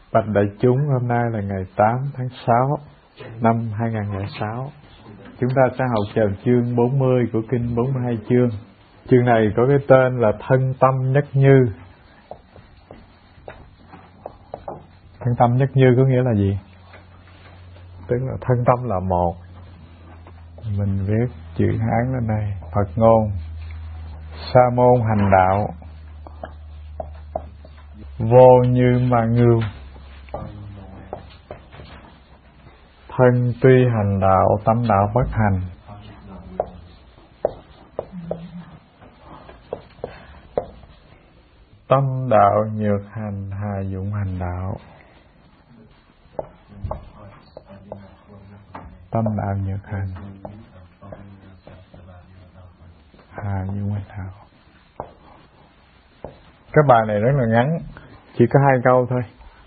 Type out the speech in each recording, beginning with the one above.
Bạch đại chúng, hôm nay là ngày 8 tháng 6 năm 2006. Chúng ta sẽ học chào chương 40 của kinh 42 chương. Chương này có cái tên là thân tâm nhất như. Thân tâm nhất như có nghĩa là gì? Tức là thân tâm là một. Mình viết chữ Hán lên đây. Phật ngôn: sa môn hành đạo, vô như ma ngưu. Thân tuy hành đạo, tâm đạo bất hành. Tâm đạo nhược hành, hà dụng hành đạo. Tâm đạo nhược hành, hà dụng hành đạo. Cái bài này rất là ngắn, chỉ có 2 câu thôi.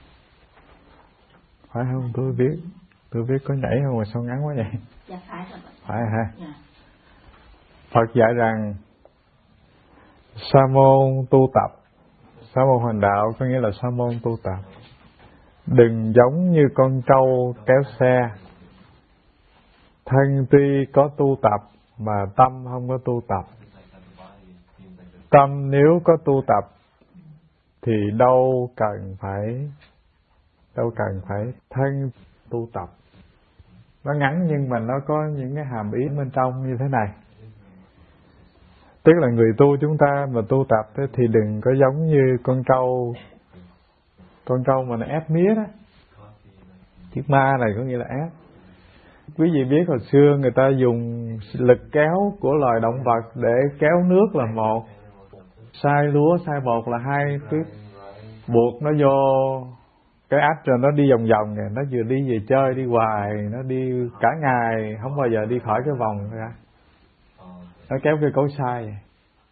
Phải không? Tôi viết có nhảy không mà sao ngắn quá vậy? Dạ phải rồi. Phải ha? Dạ. Phật dạy rằng sa môn tu tập, sa môn hành đạo có nghĩa là sa môn tu tập. Đừng giống như con trâu kéo xe. Thân tuy có tu tập mà tâm không có tu tập. Tâm nếu có tu tập thì đâu cần phải thân tu tập. Nó ngắn nhưng mà nó có những cái hàm ý bên trong như thế này. Tức là người tu chúng ta mà tu tập thì đừng có giống như con trâu mà nó ép mía đó. Chiếc ma này có nghĩa là ép. Quý vị biết hồi xưa người ta dùng lực kéo của loài động vật để kéo nước là một, xay lúa, xay bột là 2, cứ buộc nó vô cái ách rồi nó đi vòng vòng kìa, nó vừa đi về chơi đi hoài, nó đi cả ngày không bao giờ đi khỏi cái vòng ra. Nó kéo cái cối xay vậy.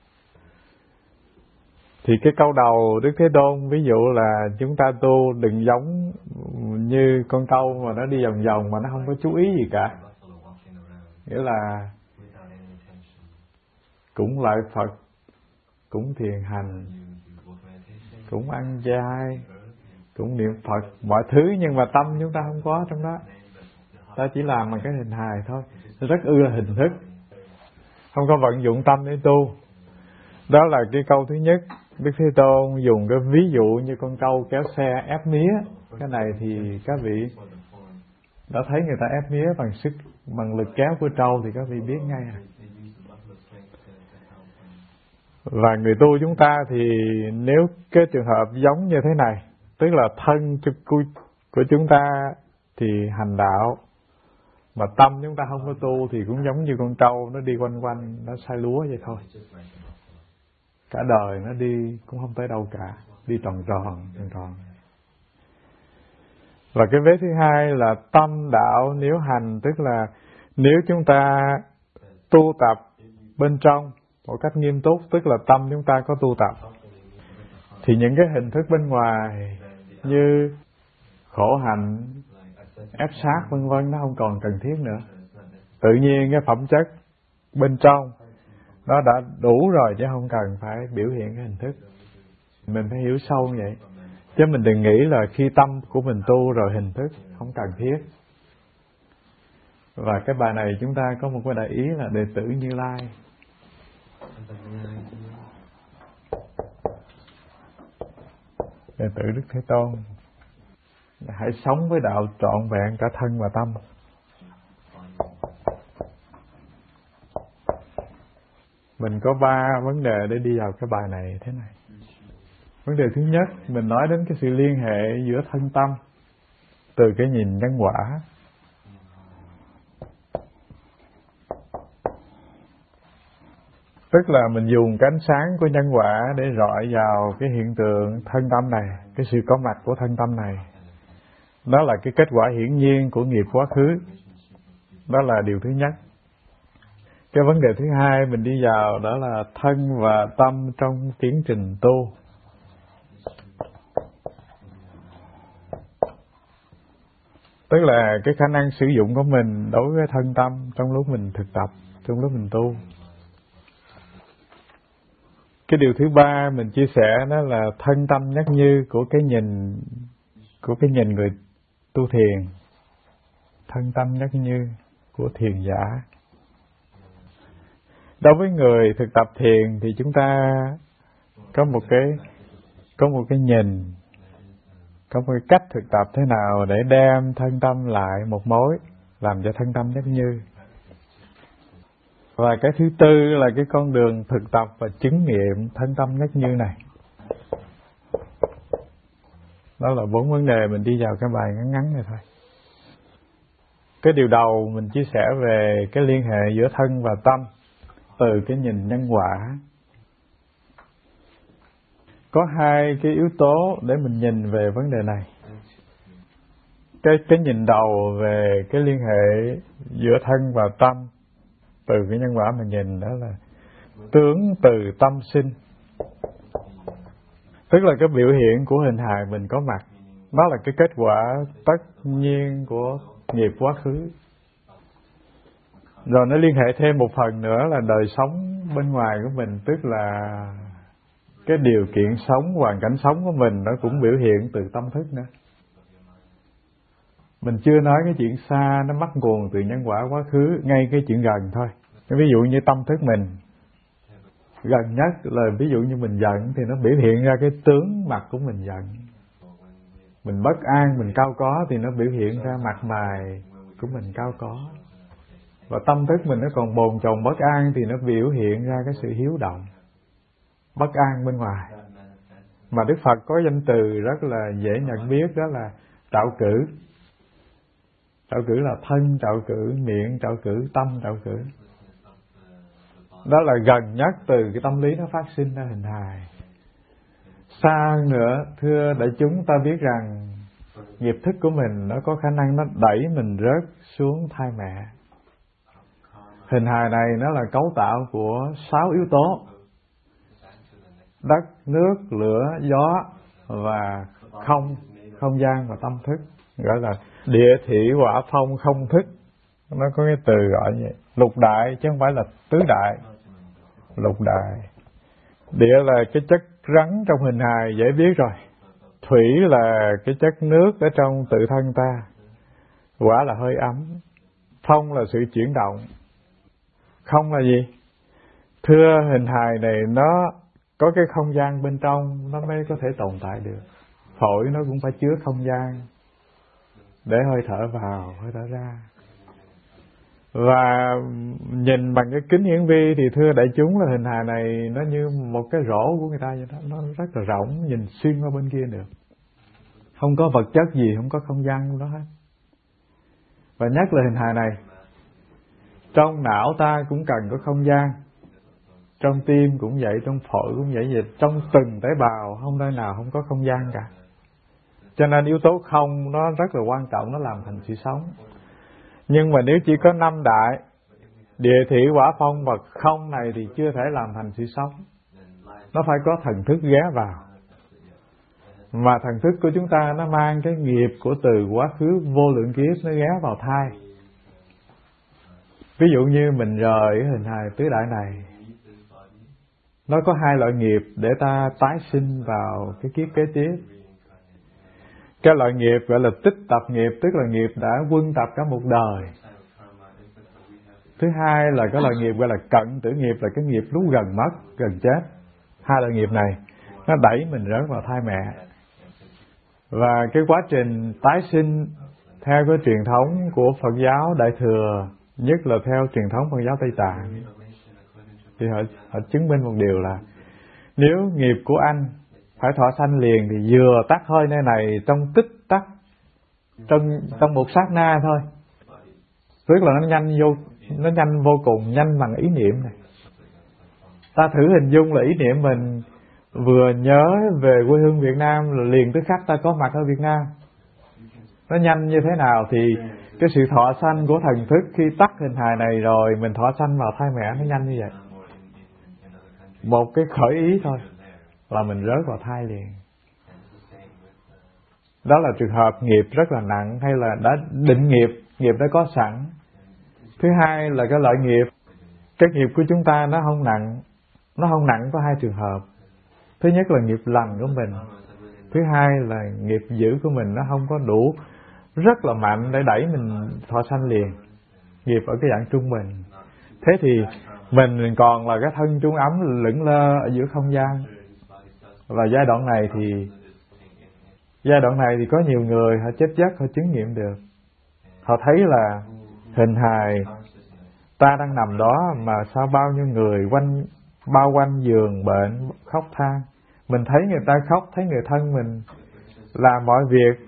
Thì cái câu đầu Đức Thế Tôn ví dụ là chúng ta tu đừng giống như con trâu mà nó đi vòng vòng mà nó không có chú ý gì cả. Nghĩa là cũng lại Phật, cũng thiền hành, cũng ăn chay, cũng niệm Phật, mọi thứ nhưng mà tâm chúng ta không có trong đó. Ta chỉ làm bằng cái hình hài thôi, rất ưa hình thức, không có vận dụng tâm để tu. Đó là cái câu thứ nhất. Đức Thế Tôn dùng cái ví dụ như con trâu kéo xe ép mía. Cái này thì các vị đã thấy người ta ép mía bằng lực kéo của trâu thì các vị biết ngay à. Và người tu chúng ta thì nếu cái trường hợp giống như thế này, tức là thân của chúng ta thì hành đạo, mà tâm chúng ta không có tu thì cũng giống như con trâu nó đi quanh quanh, nó xay lúa vậy thôi. Cả đời nó đi cũng không tới đâu cả, đi tròn tròn. Và cái vế thứ hai là tâm đạo nếu hành, tức là nếu chúng ta tu tập bên trong một cách nghiêm túc, tức là tâm chúng ta có tu tập, thì những cái hình thức bên ngoài như khổ hạnh, ép sát vân vân nó không còn cần thiết nữa. Tự nhiên cái phẩm chất bên trong nó đã đủ rồi chứ không cần phải biểu hiện cái hình thức. Mình phải hiểu sâu như vậy. Chứ mình đừng nghĩ là khi tâm của mình tu rồi hình thức không cần thiết. Và cái bài này chúng ta có một cái đại ý là đệ tử Như Lai. Đệ tử Đức Thế Tôn, hãy sống với đạo trọn vẹn cả thân và tâm. Mình có 3 vấn đề để đi vào cái bài này thế này. Vấn đề thứ nhất, mình nói đến cái sự liên hệ giữa thân tâm từ cái nhìn nhân quả. Tức là mình dùng cái ánh sáng của nhân quả để rọi vào cái hiện tượng thân tâm này, cái sự có mặt của thân tâm này. Đó là cái kết quả hiển nhiên của nghiệp quá khứ. Đó là điều thứ nhất. Cái vấn đề thứ hai mình đi vào đó là thân và tâm trong tiến trình tu. Tức là cái khả năng sử dụng của mình đối với thân tâm trong lúc mình thực tập, trong lúc mình tu. Cái điều thứ ba mình chia sẻ đó là thân tâm nhất như của cái nhìn của cái nhìn người tu thiền, thân tâm nhất như của thiền giả. Đối với người thực tập thiền thì chúng ta có một cái nhìn, có một cái cách thực tập thế nào để đem thân tâm lại một mối, làm cho thân tâm nhất như. Và cái thứ tư là cái con đường thực tập và chứng nghiệm thân tâm nhất như này. Đó là 4 vấn đề mình đi vào cái bài ngắn ngắn này thôi. Cái điều đầu mình chia sẻ về cái liên hệ giữa thân và tâm từ cái nhìn nhân quả. Có 2 cái yếu tố để mình nhìn về vấn đề này. Cái nhìn đầu về cái liên hệ giữa thân và tâm từ cái nhân quả mình nhìn, đó là tướng từ tâm sinh. Tức là cái biểu hiện của hình hài mình có mặt, đó là cái kết quả tất nhiên của nghiệp quá khứ. Rồi nó liên hệ thêm một phần nữa là đời sống bên ngoài của mình, tức là cái điều kiện sống, hoàn cảnh sống của mình nó cũng biểu hiện từ tâm thức nữa. Mình chưa nói cái chuyện xa nó bắt nguồn từ nhân quả quá khứ, ngay cái chuyện gần thôi. Ví dụ như tâm thức mình gần nhất là ví dụ như mình giận thì nó biểu hiện ra cái tướng mặt của mình giận. Mình bất an, mình cao có thì nó biểu hiện ra mặt mày của mình cao có. Và tâm thức mình nó còn bồn chồn bất an thì nó biểu hiện ra cái sự hiếu động, bất an bên ngoài. Mà Đức Phật có danh từ rất là dễ nhận biết, đó là trạo cử. Trạo cử là thân, trạo cử miệng, trạo cử tâm, trạo cử. Đó là gần nhất từ cái tâm lý nó phát sinh ra hình hài. Xa hơn nữa, thưa đại chúng, ta biết rằng nghiệp thức của mình nó có khả năng nó đẩy mình rớt xuống thai mẹ. Hình hài này nó là cấu tạo của 6 yếu tố: đất, nước, lửa, gió và không gian và tâm thức. Gọi là địa thủy hỏa phong không thức. Nó có cái từ gọi như vậy. Lục đại chứ không phải là tứ đại. Lục đại. Địa là cái chất rắn trong hình hài, dễ biết rồi. Thủy là cái chất nước ở trong tự thân ta. Hỏa là hơi ấm. Phong là sự chuyển động. Không là gì? Thưa, hình hài này nó có cái không gian bên trong nó mới có thể tồn tại được. Phổi nó cũng phải chứa không gian để hơi thở vào, hơi thở ra. Và nhìn bằng cái kính hiển vi thì thưa đại chúng là hình hài này nó như một cái rổ của người ta vậy đó. Nó rất là rộng, nhìn xuyên qua bên kia được. Không có vật chất gì, không có không gian đó hết. Và nhất là hình hài này, trong não ta cũng cần có không gian. Trong tim cũng vậy, trong phổi cũng vậy, trong từng tế bào không nơi nào không có không gian cả. Cho nên yếu tố không nó rất là quan trọng, nó làm thành sự sống. Nhưng mà nếu chỉ có 5 đại, địa thủy hỏa phong và không này thì chưa thể làm thành sự sống. Nó phải có thần thức ghé vào. Mà thần thức của chúng ta nó mang cái nghiệp của từ quá khứ vô lượng kiếp nó ghé vào thai. Ví dụ như mình rời hình hài tứ đại này, nó có 2 loại nghiệp để ta tái sinh vào cái kiếp kế tiếp. Cái loại nghiệp gọi là tích tập nghiệp, tức là nghiệp đã quân tập cả một đời. Thứ hai là cái loại nghiệp gọi là cận tử nghiệp, là cái nghiệp lúc gần mất, gần chết. 2 loại nghiệp này nó đẩy mình rớt vào thai mẹ. Và cái quá trình tái sinh theo cái truyền thống của Phật giáo Đại Thừa, nhất là theo truyền thống Phật giáo Tây Tạng, thì họ chứng minh một điều là nếu nghiệp của anh phải thọ sanh liền thì vừa tắt hơi nơi này trong tích tắc, trong một sát na thôi. Tức là nó nhanh vô cùng, nhanh bằng ý niệm này. Ta thử hình dung là ý niệm mình vừa nhớ về quê hương Việt Nam là liền tức khắc ta có mặt ở Việt Nam. Nó nhanh như thế nào thì cái sự thọ sanh của thần thức khi tắt hình hài này rồi mình thọ sanh vào thai mẹ nó nhanh như vậy. Một cái khởi ý thôi là mình rớt vào thai liền. Đó là trường hợp nghiệp rất là nặng hay là đã định nghiệp đã có sẵn. Thứ hai là cái loại nghiệp, cái nghiệp của chúng ta nó không nặng có 2 trường hợp. Thứ nhất là nghiệp lành của mình. Thứ hai là nghiệp dữ của mình nó không có đủ rất là mạnh để đẩy mình thọ sanh liền. Nghiệp ở cái dạng trung bình. Thế thì mình còn là cái thân trung ấm lững lơ ở giữa không gian. Và giai đoạn này thì có nhiều người họ chết giấc họ chứng nghiệm được. Họ thấy là hình hài ta đang nằm đó mà sao bao nhiêu người bao quanh giường bệnh khóc than. Mình thấy người ta khóc, thấy người thân mình làm mọi việc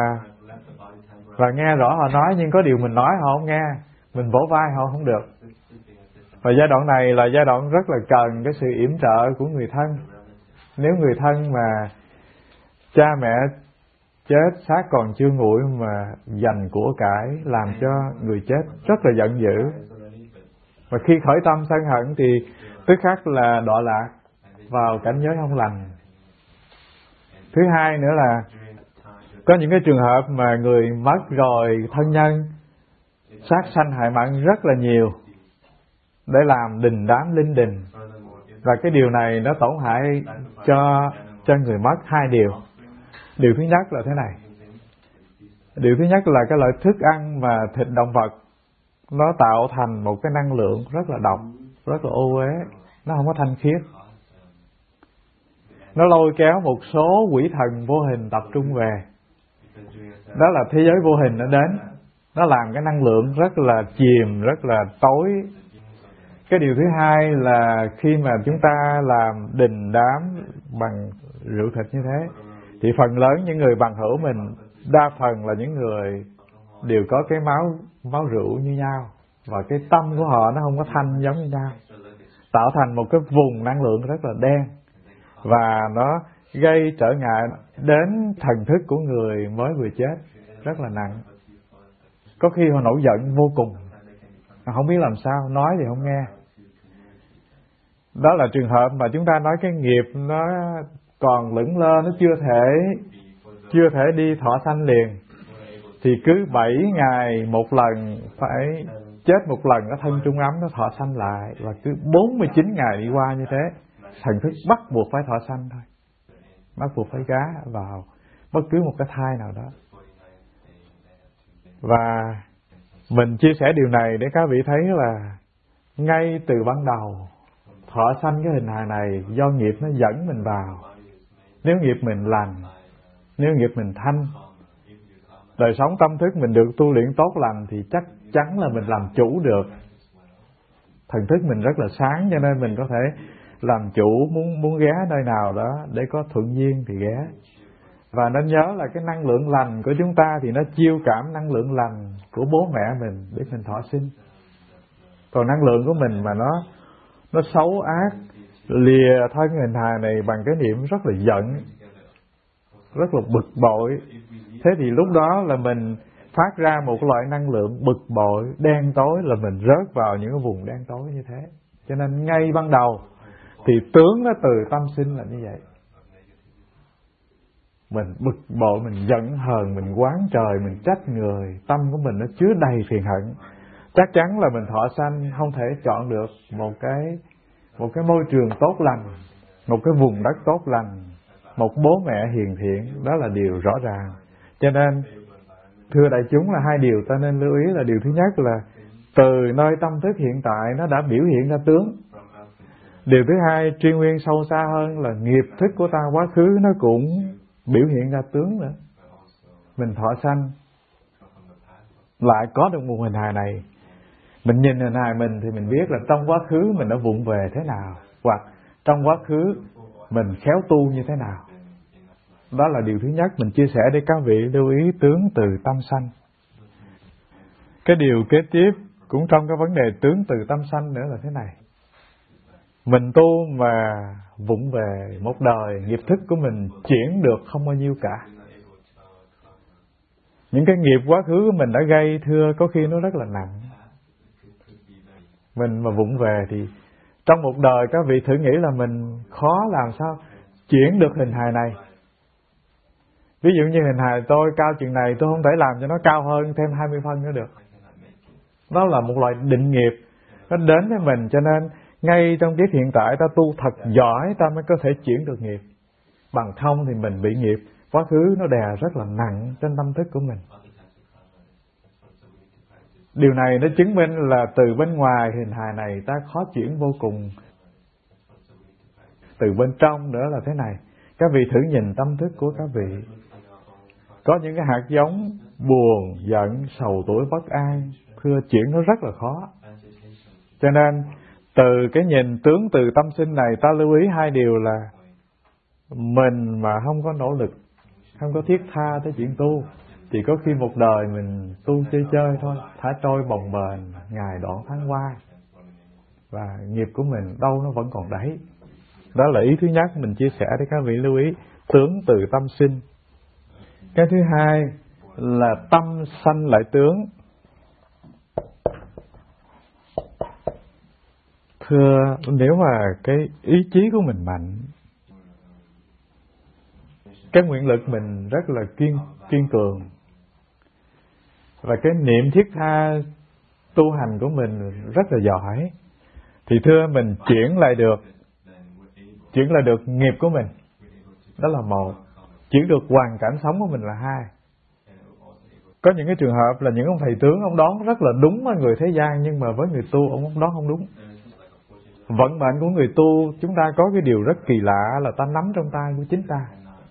và nghe rõ họ nói, nhưng có điều mình nói họ không nghe, mình vỗ vai họ không được. Và giai đoạn này là giai đoạn rất là cần cái sự yểm trợ của người thân. Nếu người thân mà cha mẹ chết xác còn chưa nguội mà dành của cải làm cho người chết rất là giận dữ. Và khi khởi tâm sân hận thì tức khắc là đọa lạc vào cảnh giới không lành. Thứ hai nữa là có những cái trường hợp mà người mất rồi thân nhân sát sanh hại mạng rất là nhiều để làm đình đám linh đình. Và cái điều này nó tổn hại cho người mất hai điều. Điều thứ nhất là thế này. Điều thứ nhất là cái loại thức ăn mà thịt động vật nó tạo thành một cái năng lượng rất là độc, rất là ô uế, nó không có thanh khiết. Nó lôi kéo một số quỷ thần vô hình tập trung về. Đó là thế giới vô hình nó đến. Nó làm cái năng lượng rất là chìm, rất là tối. Cái điều thứ hai là khi mà chúng ta làm đình đám bằng rượu thịt như thế, thì phần lớn những người bằng hữu mình, đa phần là những người đều có cái máu rượu như nhau. Và cái tâm của họ nó không có thanh giống như nhau, tạo thành một cái vùng năng lượng rất là đen. Và nó gây trở ngại đến thần thức của người mới vừa chết rất là nặng. Có khi họ nổi giận vô cùng, họ không biết làm sao, nói thì không nghe. Đó là trường hợp mà chúng ta nói cái nghiệp nó còn lững lơ, nó chưa thể đi thọ sanh liền. Thì cứ 7 ngày một lần phải chết một lần, nó thân trung ấm nó thọ sanh lại. Và cứ 49 ngày đi qua như thế, thần thức bắt buộc phải thọ sanh thôi, bắt buộc phải gá vào bất cứ một cái thai nào đó. Và mình chia sẻ điều này để các vị thấy là ngay từ ban đầu thọ sanh cái hình hài này do nghiệp nó dẫn mình vào. Nếu nghiệp mình lành, nếu nghiệp mình thanh, đời sống tâm thức mình được tu luyện tốt lành, thì chắc chắn là mình làm chủ được. Thần thức mình rất là sáng, cho nên mình có thể làm chủ, muốn ghé nơi nào đó để có thuận duyên thì ghé. Và nên nhớ là cái năng lượng lành của chúng ta thì nó chiêu cảm năng lượng lành của bố mẹ mình để mình thọ sinh. Còn năng lượng của mình mà nó xấu ác, lìa thân hình hài này bằng cái niệm rất là giận, rất là bực bội. Thế thì lúc đó là mình phát ra một loại năng lượng bực bội, đen tối, là mình rớt vào những cái vùng đen tối như thế. Cho nên ngay ban đầu thì tướng nó từ tâm sinh là như vậy. Mình bực bội, mình giận hờn, mình oán trời, mình trách người, tâm của mình nó chứa đầy phiền hận. Chắc chắn là mình thọ sanh không thể chọn được một cái môi trường tốt lành, một cái vùng đất tốt lành, một bố mẹ hiền thiện, đó là điều rõ ràng. Cho nên thưa đại chúng là hai điều ta nên lưu ý là điều thứ nhất là từ nơi tâm thức hiện tại nó đã biểu hiện ra tướng. Điều thứ hai, truy nguyên sâu xa hơn là nghiệp thức của ta quá khứ nó cũng biểu hiện ra tướng nữa. Mình thọ sanh lại có được một hình hài này, mình nhìn hình hài mình thì mình biết là trong quá khứ mình đã vụng về thế nào, hoặc trong quá khứ mình khéo tu như thế nào. Đó là điều thứ nhất mình chia sẻ để các vị lưu ý tướng từ tâm sanh. Cái điều kế tiếp cũng trong cái vấn đề tướng từ tâm sanh nữa là thế này. Mình tu mà vụng về một đời, nghiệp thức của mình chuyển được không bao nhiêu cả. Những cái nghiệp quá khứ của mình đã gây thưa có khi nó rất là nặng. Mình mà vụng về thì trong một đời các vị thử nghĩ là mình khó làm sao chuyển được hình hài này. Ví dụ như hình hài tôi cao chừng này, tôi không thể làm cho nó cao hơn thêm 20 phân nữa được. Đó là một loại định nghiệp nó đến với mình, cho nên ngay trong kiếp hiện tại ta tu thật giỏi ta mới có thể chuyển được nghiệp. Bằng không thì mình bị nghiệp quá khứ nó đè rất là nặng trên tâm thức của mình. Điều này nó chứng minh là từ bên ngoài hình hài này ta khó chuyển vô cùng. Từ bên trong nữa là thế này. Các vị thử nhìn tâm thức của các vị. Có những cái hạt giống buồn, giận, sầu tuổi, bất an, thưa chuyển nó rất là khó. Cho nên từ cái nhìn tướng từ tâm sinh này ta lưu ý hai điều là mình mà không có nỗ lực, không có thiết tha tới chuyện tu, chỉ có khi một đời mình tu chơi chơi thôi, thả trôi bồng bềnh, ngày đoạn tháng qua, và nghiệp của mình đâu nó vẫn còn đấy. Đó là ý thứ nhất mình chia sẻ để các vị lưu ý, tướng từ tâm sinh. Cái thứ hai là tâm sanh lại tướng. Thưa, nếu mà cái ý chí của mình mạnh, cái nguyện lực mình rất là kiên cường, và cái niệm thiết tha tu hành của mình rất là giỏi, thì thưa mình chuyển lại được nghiệp của mình. Đó là một. Chuyển được hoàn cảnh sống của mình là hai. Có những cái trường hợp là những ông thầy tướng ông đoán rất là đúng với người thế gian, nhưng mà với người tu ông đoán không đúng. Vận mệnh của người tu chúng ta có cái điều rất kỳ lạ là ta nắm trong tay của chính ta.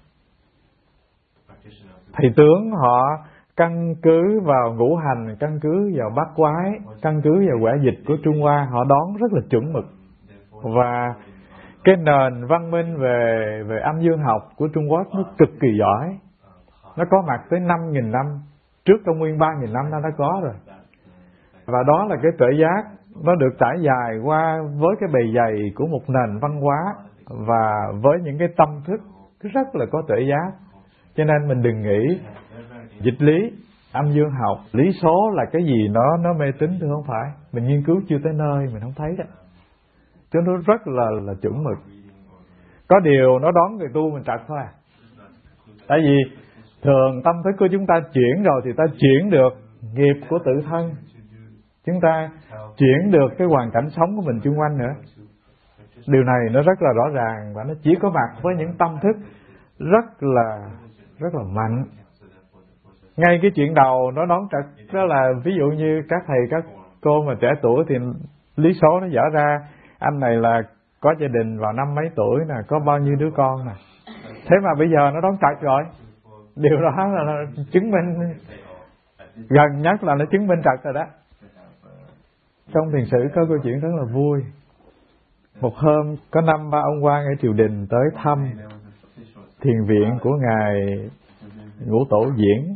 Thầy tướng họ căn cứ vào ngũ hành, căn cứ vào bát quái, căn cứ vào quả dịch của Trung Hoa, họ đoán rất là chuẩn mực. Và cái nền văn minh về âm dương học của Trung Quốc nó cực kỳ giỏi. Nó có mặt tới 5.000 năm, trước công nguyên 3.000 năm nó đã có rồi. Và đó là cái tuệ giác nó được trải dài qua với cái bề dày của một nền văn hóa và với những cái tâm thức rất là có tuệ giác. Cho nên mình đừng nghĩ dịch lý, âm dương học, lý số là cái gì nó mê tín, thì không phải. Mình nghiên cứu chưa tới nơi mình không thấy đó. Chứ nó rất là chuẩn mực. Có điều nó đoán người tu mình trật thôi à. Tại vì thường tâm thức của chúng ta chuyển rồi thì ta chuyển được nghiệp của tự thân, chúng ta chuyển được cái hoàn cảnh sống của mình xung quanh nữa. Điều này nó rất là rõ ràng, và nó chỉ có mặt với những tâm thức rất là mạnh. Ngay cái chuyện đầu nó đoán trật, đó là ví dụ như các thầy các cô mà trẻ tuổi thì lý số nó dở ra, anh này là có gia đình vào năm mấy tuổi nè, có bao nhiêu đứa con nè. Thế mà bây giờ nó đoán trật rồi. Điều đó là chứng minh, gần nhất là nó chứng minh trật rồi đó. Trong thiền sử có câu chuyện rất là vui. Một hôm có 5-3 ông quan ở triều đình tới thăm thiền viện của ngài Ngũ Tổ Diễn.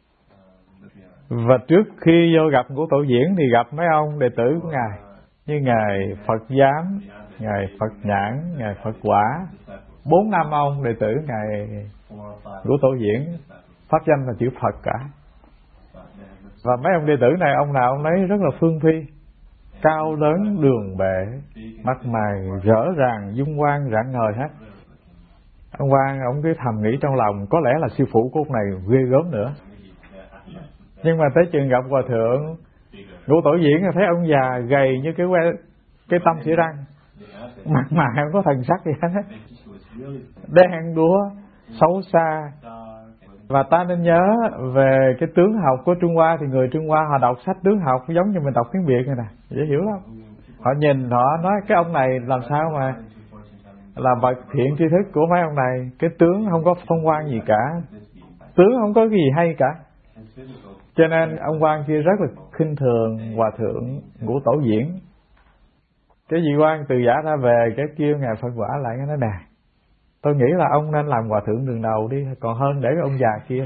Và trước khi vô gặp Ngũ Tổ Diễn thì gặp mấy ông đệ tử của ngài, như ngài Phật Giám, ngài Phật Nhãn, ngài Phật Quả, 4-5 ông đệ tử ngài Ngũ Tổ Diễn, pháp danh là chữ Phật cả. Và mấy ông đệ tử này ông nào ông lấy rất là phương phi, cao lớn đường bệ, mặt mày rỡ ràng dung quang rạng ngời hết. Ông quan ông cứ thầm nghĩ trong lòng, có lẽ là sư phụ của ông này ghê gớm nữa. Nhưng mà tới chừng gặp hòa thượng Ngũ Tổ Diễn thấy ông già gầy như cái tăm xỉa răng, mặt mày không có thần sắc gì hết, đen đúa, xấu xa. Và ta nên nhớ về cái tướng học của Trung Hoa, thì người Trung Hoa họ đọc sách tướng học giống như mình đọc tiếng Việt này nè, dễ hiểu lắm. Họ nhìn họ nói cái ông này làm sao mà là bậc thiện tri thức của mấy ông này, cái tướng không có phong quang gì cả, tướng không có cái gì hay cả. Cho nên ông quan kia rất là khinh thường hòa thượng Ngũ Tổ Diễn. Cái vị quan từ giả ra về, cái kêu ngài Phật Quả lại, nói nè, tôi nghĩ là ông nên làm hòa thượng đường đầu đi, còn hơn để cái ông già kia.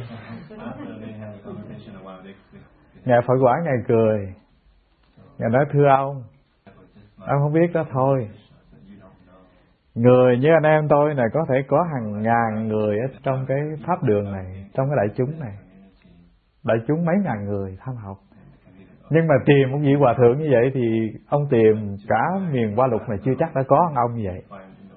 Ngài Phật Quả ngài cười, ngài nói thưa ông không biết đó thôi. Người như anh em tôi này có thể có hàng ngàn người ở trong cái pháp đường này, trong cái đại chúng này, đại chúng mấy ngàn người tham học. Nhưng mà tìm một vị hòa thượng như vậy thì ông tìm cả miền Hoa Lục này chưa chắc đã có ông như vậy.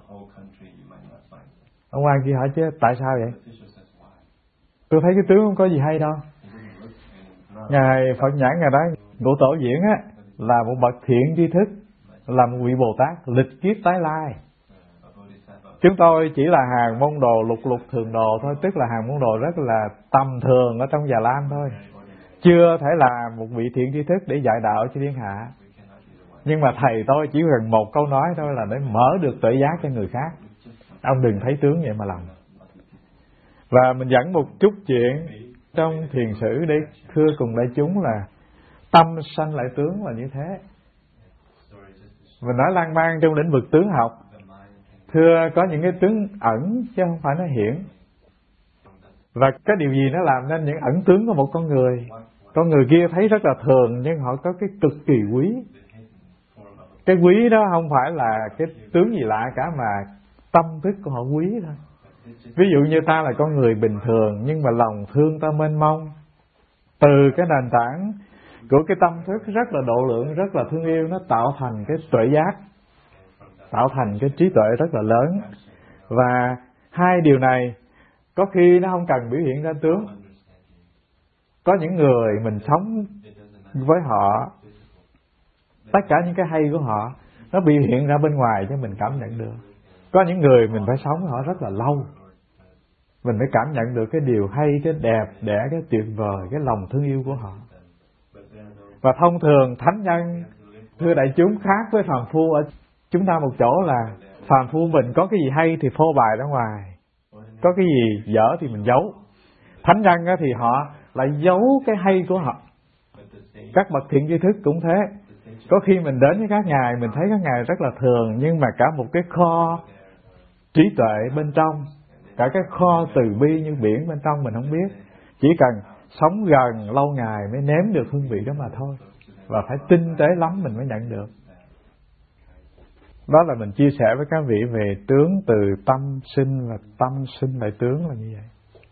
Ông quan kia hỏi chứ tại sao vậy? Tôi thấy cái tướng không có gì hay đâu. Ngài Phật Nhãn ngài nói Ngũ Tổ Diễn á là một bậc thiện tri thức, là một vị Bồ Tát lịch kiếp tái lai. Chúng tôi chỉ là hàng môn đồ lục lục thường đồ thôi, tức là hàng môn đồ rất là tầm thường ở trong Già Lam thôi, chưa thể là một vị thiện tri thức để dạy đạo cho thiên hạ. Nhưng mà thầy tôi chỉ cần một câu nói thôi là để mở được tuệ giác cho người khác. Ông đừng thấy tướng vậy mà làm. Và mình dẫn một chút chuyện trong thiền sử để thưa cùng đại chúng là tâm sanh lại tướng là như thế. Mình nói lan man trong lĩnh vực tướng học, thưa có những cái tướng ẩn chứ không phải nó hiển. Và cái điều gì nó làm nên những ẩn tướng của một con người? Con người kia thấy rất là thường nhưng họ có cái cực kỳ quý. Cái quý đó không phải là cái tướng gì lạ cả, mà tâm thức của họ quý thôi. Ví dụ như ta là con người bình thường nhưng mà lòng thương ta mênh mông. Từ cái nền tảng của cái tâm thức rất là độ lượng, rất là thương yêu, nó tạo thành cái tuệ giác, tạo thành cái trí tuệ rất là lớn. Và hai điều này có khi nó không cần biểu hiện ra tướng. Có những người mình sống với họ, tất cả những cái hay của họ nó biểu hiện ra bên ngoài cho mình cảm nhận được. Có những người mình phải sống với họ rất là lâu, mình phải cảm nhận được cái điều hay, cái đẹp đẽ, cái tuyệt vời, cái lòng thương yêu của họ. Và thông thường thánh nhân, thưa đại chúng, khác với phàm phu ở chúng ta một chỗ là phàm phu mình có cái gì hay thì phô bày ra ngoài, có cái gì dở thì mình giấu. Thánh nhân thì họ lại giấu cái hay của họ. Các bậc thiện tri thức cũng thế. Có khi mình đến với các ngài, mình thấy các ngài rất là thường, nhưng mà cả một cái kho trí tuệ bên trong, cả cái kho từ bi như biển bên trong mình không biết. Chỉ cần sống gần lâu ngày mới nếm được hương vị đó mà thôi. Và phải tinh tế lắm mình mới nhận được. Đó là mình chia sẻ với các vị về tướng từ tâm sinh, và tâm sinh lại tướng là như vậy.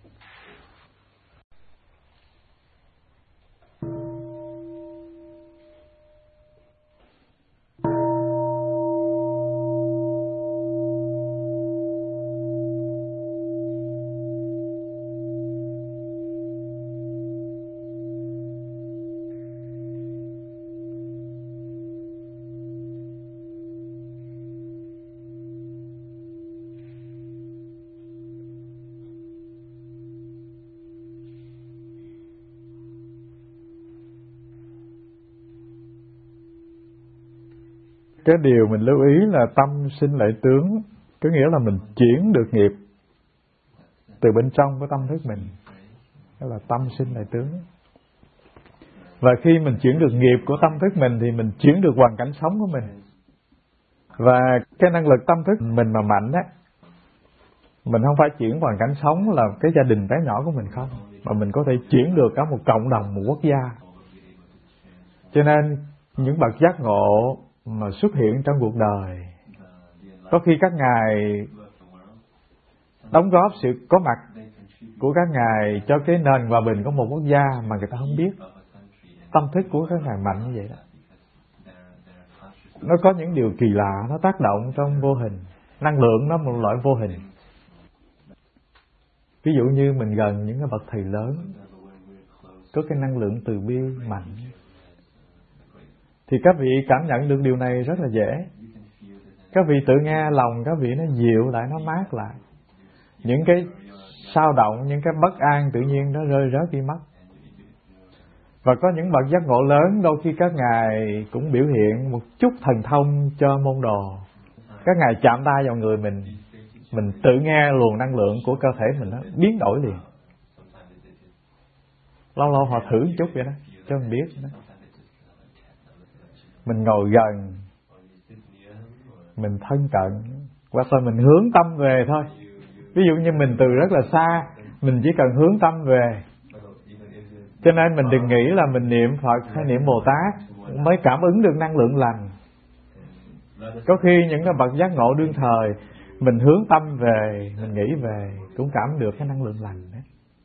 Cái điều mình lưu ý là tâm sinh lại tướng, có nghĩa là mình chuyển được nghiệp từ bên trong của tâm thức mình. Đó là tâm sinh lại tướng. Và khi mình chuyển được nghiệp của tâm thức mình thì mình chuyển được hoàn cảnh sống của mình. Và cái năng lực tâm thức mình mà mạnh á, mình không phải chuyển hoàn cảnh sống là cái gia đình bé nhỏ của mình không, mà mình có thể chuyển được cả một cộng đồng, một quốc gia. Cho nên những bậc giác ngộ mà xuất hiện trong cuộc đời, có khi các ngài đóng góp sự có mặt của các ngài cho cái nền hòa bình của một quốc gia mà người ta không biết. Tâm thức của các ngài mạnh như vậy đó. Nó có những điều kỳ lạ, nó tác động trong vô hình. Năng lượng nó một loại vô hình. Ví dụ như mình gần những cái bậc thầy lớn, có cái năng lượng từ bi mạnh, thì các vị cảm nhận được điều này rất là dễ. Các vị tự nghe lòng các vị nó dịu lại, nó mát lại. Những cái sao động, những cái bất an tự nhiên nó rơi rớt đi mất. Và có những bậc giác ngộ lớn, đôi khi các ngài cũng biểu hiện một chút thần thông cho môn đồ. Các ngài chạm tay vào người mình tự nghe luồng năng lượng của cơ thể mình nó biến đổi liền. Lâu lâu họ thử một chút vậy đó, cho mình biết đó. Mình ngồi gần, mình thân cận, hoặc là mình hướng tâm về thôi. Ví dụ như mình từ rất là xa, mình chỉ cần hướng tâm về. Cho nên mình đừng nghĩ là mình niệm Phật hay niệm Bồ Tát mới cảm ứng được năng lượng lành. Có khi những cái bậc giác ngộ đương thời, mình hướng tâm về, mình nghĩ về, cũng cảm được cái năng lượng lành đấy.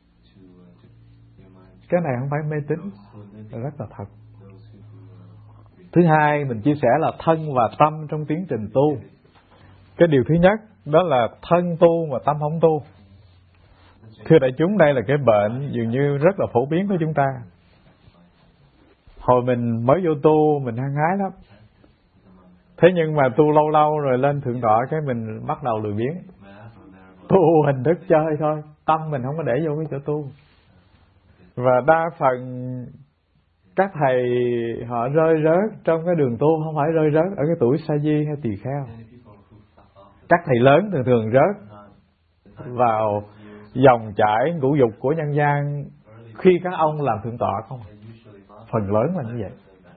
Cái này không phải mê tín, rất là thật. Thứ hai, mình chia sẻ là thân và tâm trong tiến trình tu. Cái điều thứ nhất, đó là thân tu mà tâm không tu. Thưa đại chúng, đây là cái bệnh dường như rất là phổ biến của chúng ta. Hồi mình mới vô tu, mình hăng hái lắm. Thế nhưng mà tu lâu lâu rồi lên thượng tọa cái mình bắt đầu lười biếng, tu hình thức chơi thôi, tâm mình không có để vô cái chỗ tu. Và đa phần các thầy họ rơi rớt trong cái đường tu, không phải rơi rớt ở cái tuổi sa di hay tỳ kheo. Các thầy lớn thường thường rớt vào dòng chảy ngũ dục của nhân gian khi các ông làm thượng tọa không. Phần lớn là như vậy.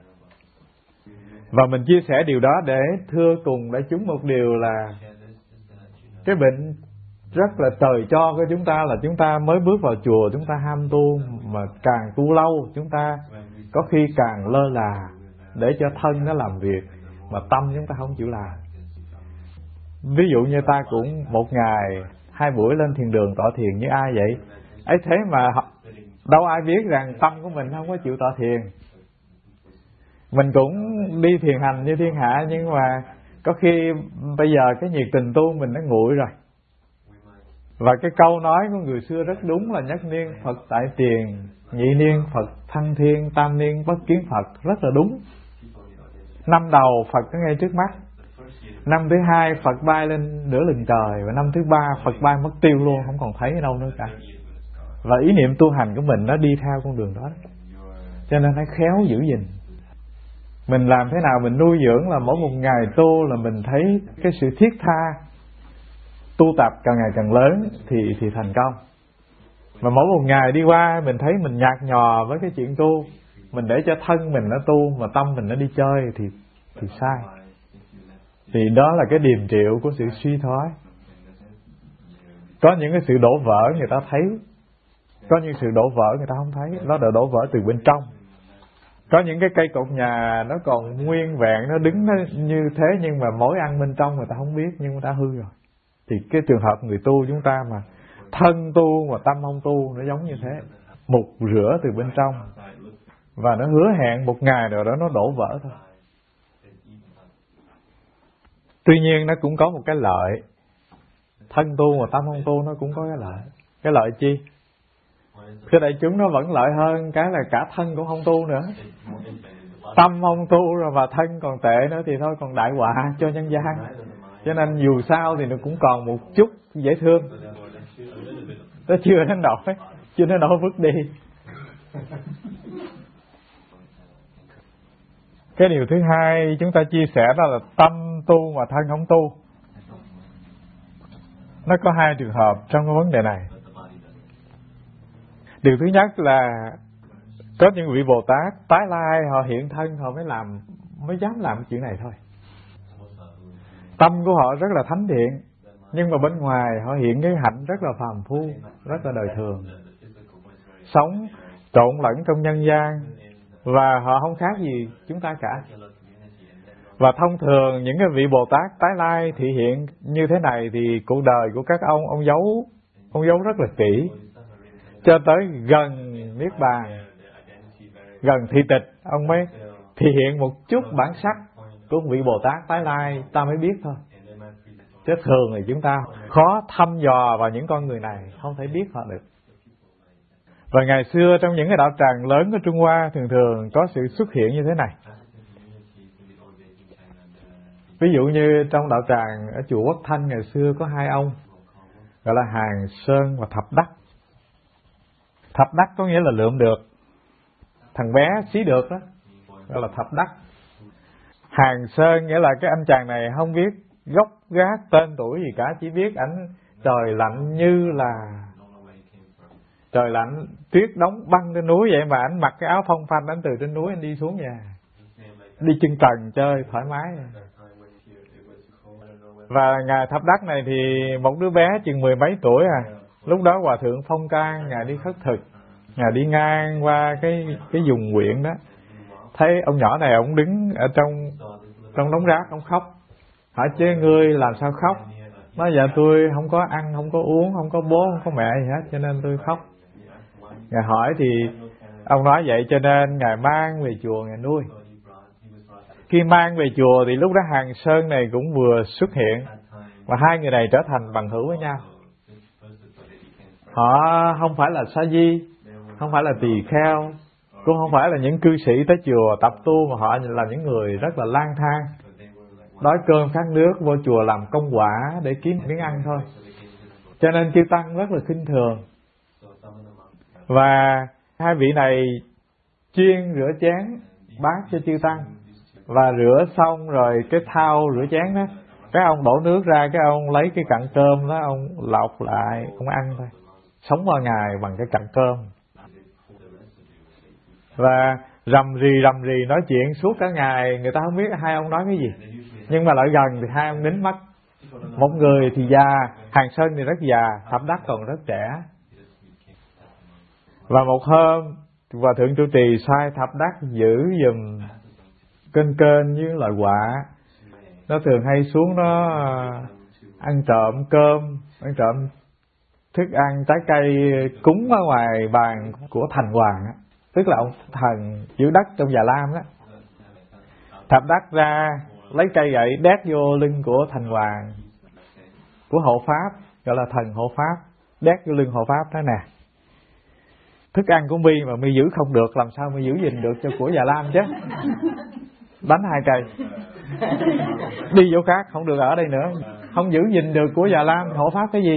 Và mình chia sẻ điều đó để thưa cùng đại chúng một điều là cái bệnh rất là trời cho của chúng ta là chúng ta mới bước vào chùa, chúng ta ham tu, mà càng tu lâu chúng ta có khi càng lơ là để cho thân nó làm việc mà tâm chúng ta không chịu làm. Ví dụ như ta cũng một ngày 2 buổi lên thiền đường tọa thiền như ai vậy ấy, thế mà đâu ai biết rằng tâm của mình không có chịu tọa thiền. Mình cũng đi thiền hành như thiên hạ, nhưng mà có khi bây giờ cái nhiệt tình tu mình nó nguội rồi. Và cái câu nói của người xưa rất đúng là nhất niên Phật tại tiền, nhị niên Phật thăng thiên, tam niên bất kiến Phật, rất là đúng. Năm đầu Phật có ngay trước mắt, năm thứ 2 Phật bay lên nửa lừng trời, và năm thứ 3 Phật bay mất tiêu luôn, không còn thấy ở đâu nữa cả. Và ý niệm tu hành của mình nó đi theo con đường đó, cho nên phải khéo giữ gìn. Mình làm thế nào mình nuôi dưỡng là mỗi một ngày tu là mình thấy cái sự thiết tha tu tập càng ngày càng lớn thì thành công. Mà mỗi một ngày đi qua mình thấy mình nhạt nhòa với cái chuyện tu, mình để cho thân mình nó tu mà tâm mình nó đi chơi thì sai. Thì đó là cái điềm triệu của sự suy thoái. Có những cái sự đổ vỡ người ta thấy, có những sự đổ vỡ người ta không thấy, nó đã đổ vỡ từ bên trong. Có những cái cây cột nhà nó còn nguyên vẹn, nó đứng nó như thế, nhưng mà mối ăn bên trong người ta không biết, nhưng mà đã hư rồi. Thì cái trường hợp người tu chúng ta mà thân tu mà tâm không tu, nó giống như thế, mục rửa từ bên trong, và nó hứa hẹn một ngày rồi đó nó đổ vỡ thôi. Tuy nhiên nó cũng có một cái lợi, thân tu mà tâm không tu nó cũng có cái lợi. Cái lợi chi? Cái đại chúng nó vẫn lợi hơn cái là cả thân cũng không tu nữa. Tâm không tu rồi và thân còn tệ nữa thì thôi còn đại họa cho nhân gian. Cho nên dù sao thì nó cũng còn một chút dễ thương. Nó chưa đến nỗi vứt đi. Cái điều thứ hai chúng ta chia sẻ đó là tâm tu mà thân không tu. Nó có 2 trường hợp trong cái vấn đề này. Điều thứ nhất là có những vị Bồ Tát tái lai, họ hiện thân họ mới dám làm chuyện này thôi. Tâm của họ rất là thánh thiện, nhưng mà bên ngoài họ hiện cái hạnh rất là phàm phu, rất là đời thường, sống trộn lẫn trong nhân gian, và họ không khác gì chúng ta cả. Và thông thường những cái vị Bồ Tát tái lai thị hiện như thế này thì cuộc đời của các ông giấu rất là kỹ, cho tới gần niết bàn, gần thị tịch, ông mới thể hiện một chút bản sắc của vị Bồ Tát tái lai, ta mới biết thôi. Chứ thường thì chúng ta khó thăm dò vào những con người này, không thể biết họ được. Và ngày xưa trong những cái đạo tràng lớn của Trung Hoa thường thường có sự xuất hiện như thế này. Ví dụ như trong đạo tràng ở chùa Quốc Thanh ngày xưa có 2 ông, gọi là Hàng Sơn và Thập Đắc. Thập Đắc có nghĩa là lượm được, thằng bé xí được đó, gọi là Thập Đắc. Hàng Sơn nghĩa là cái anh chàng này không biết gốc gác tên tuổi gì cả, chỉ biết ảnh trời lạnh như là trời lạnh, tuyết đóng băng trên núi vậy mà ảnh mặc cái áo phong phanh, ảnh từ trên núi anh đi xuống nhà, đi chân trần chơi thoải mái. Và ngài Thập Đắc này thì một đứa bé chừng 10 mấy tuổi lúc đó Hòa Thượng Phong Can ngài đi khất thực, ngài đi ngang qua cái vùng huyện đó, thấy ông nhỏ này ông đứng ở trong đống rác, ông khóc. Hỏi chứ ngươi làm sao khóc? Nói dạ tôi không có ăn, không có uống, không có bố, không có mẹ gì hết, cho nên tôi khóc. Ngài hỏi thì ông nói vậy cho nên ngài mang về chùa ngài nuôi. Khi mang về chùa thì lúc đó Hàng Sơn này cũng vừa xuất hiện, và 2 người này trở thành bằng hữu với nhau. Họ không phải là sa di, không phải là tỳ kheo, cũng không phải là những cư sĩ tới chùa tập tu, mà họ là những người rất là lang thang. đói cơm khát nước vô chùa làm công quả để kiếm miếng ăn thôi. Cho nên chư tăng rất là khinh thường. Và hai vị này chuyên rửa chén bát cho chư tăng. Và rửa xong rồi cái thau rửa chén đó, cái ông đổ nước ra, cái ông lấy cái cặn cơm đó, ông lọc lại, ông ăn thôi. Sống qua ngày bằng cái cặn cơm. Và rầm rì nói chuyện suốt cả ngày, người ta không biết hai ông nói cái gì. Nhưng mà lại gần thì hai ông nín mắt. Một người thì già, Hàng Sơn thì rất già, Thập Đắc còn rất trẻ. Và một hôm, Hòa Thượng trụ trì sai Thập Đắc giữ giùm kênh với loại quạ. Nó thường hay xuống nó ăn trộm cơm, ăn trộm thức ăn, trái cây cúng ở ngoài bàn của thành hoàng á. Tức là ông thần giữ đất trong Già Lam đó. Thập Đắc ra lấy cây gậy đét vô lưng của thành hoàng, của hộ pháp, gọi là thần hộ pháp, đét vô lưng hộ pháp. Thế nè, thức ăn của mi mà mi giữ không được, làm sao mi giữ gìn được cho của Già Lam chứ. Đánh hai cây, đi chỗ khác, không được ở đây nữa. Không giữ gìn được của Già Lam, hộ pháp cái gì.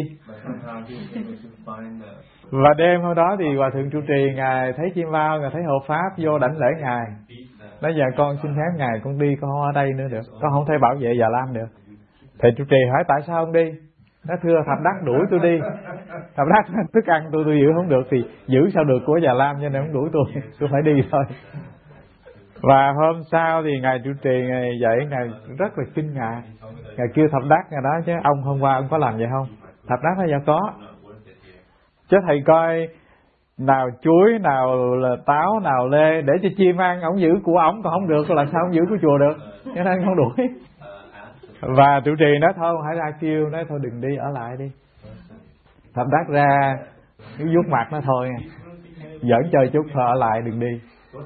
Và đêm hôm đó thì Hòa Thượng trụ trì ngài thấy chim bao, ngài thấy hộ pháp vô đảnh lễ ngài. Nói giờ con xin phép ngài, con đi, con không ở đây nữa được, con không thể bảo vệ Già Lam được. Thầy trụ trì hỏi tại sao ông đi? Nó thưa Thập Đắc đuổi tôi đi. Thập Đắc thức ăn tôi giữ không được thì giữ sao được của Già Lam, cho nên ông đuổi tôi phải đi thôi. Và hôm sau thì ngài trụ trì ngài dậy, ngài rất là kinh ngạc. Ngài kêu Thập Đắc, ngài nói chứ ông hôm qua ông có làm vậy không? Thập Đắc nói dạ có. Chứ thầy coi nào chuối, nào là táo, nào lê để cho chim ăn, ông giữ của ông còn không được, làm sao ông giữ của chùa được, cho nên không đuổi. Và trụ trì nói thôi hãy ra kêu, nói thôi đừng đi, ở lại đi. Thập Đắc ra cái vuốt mặt nó thôi, giỡn chơi chút thôi, ở lại đừng đi.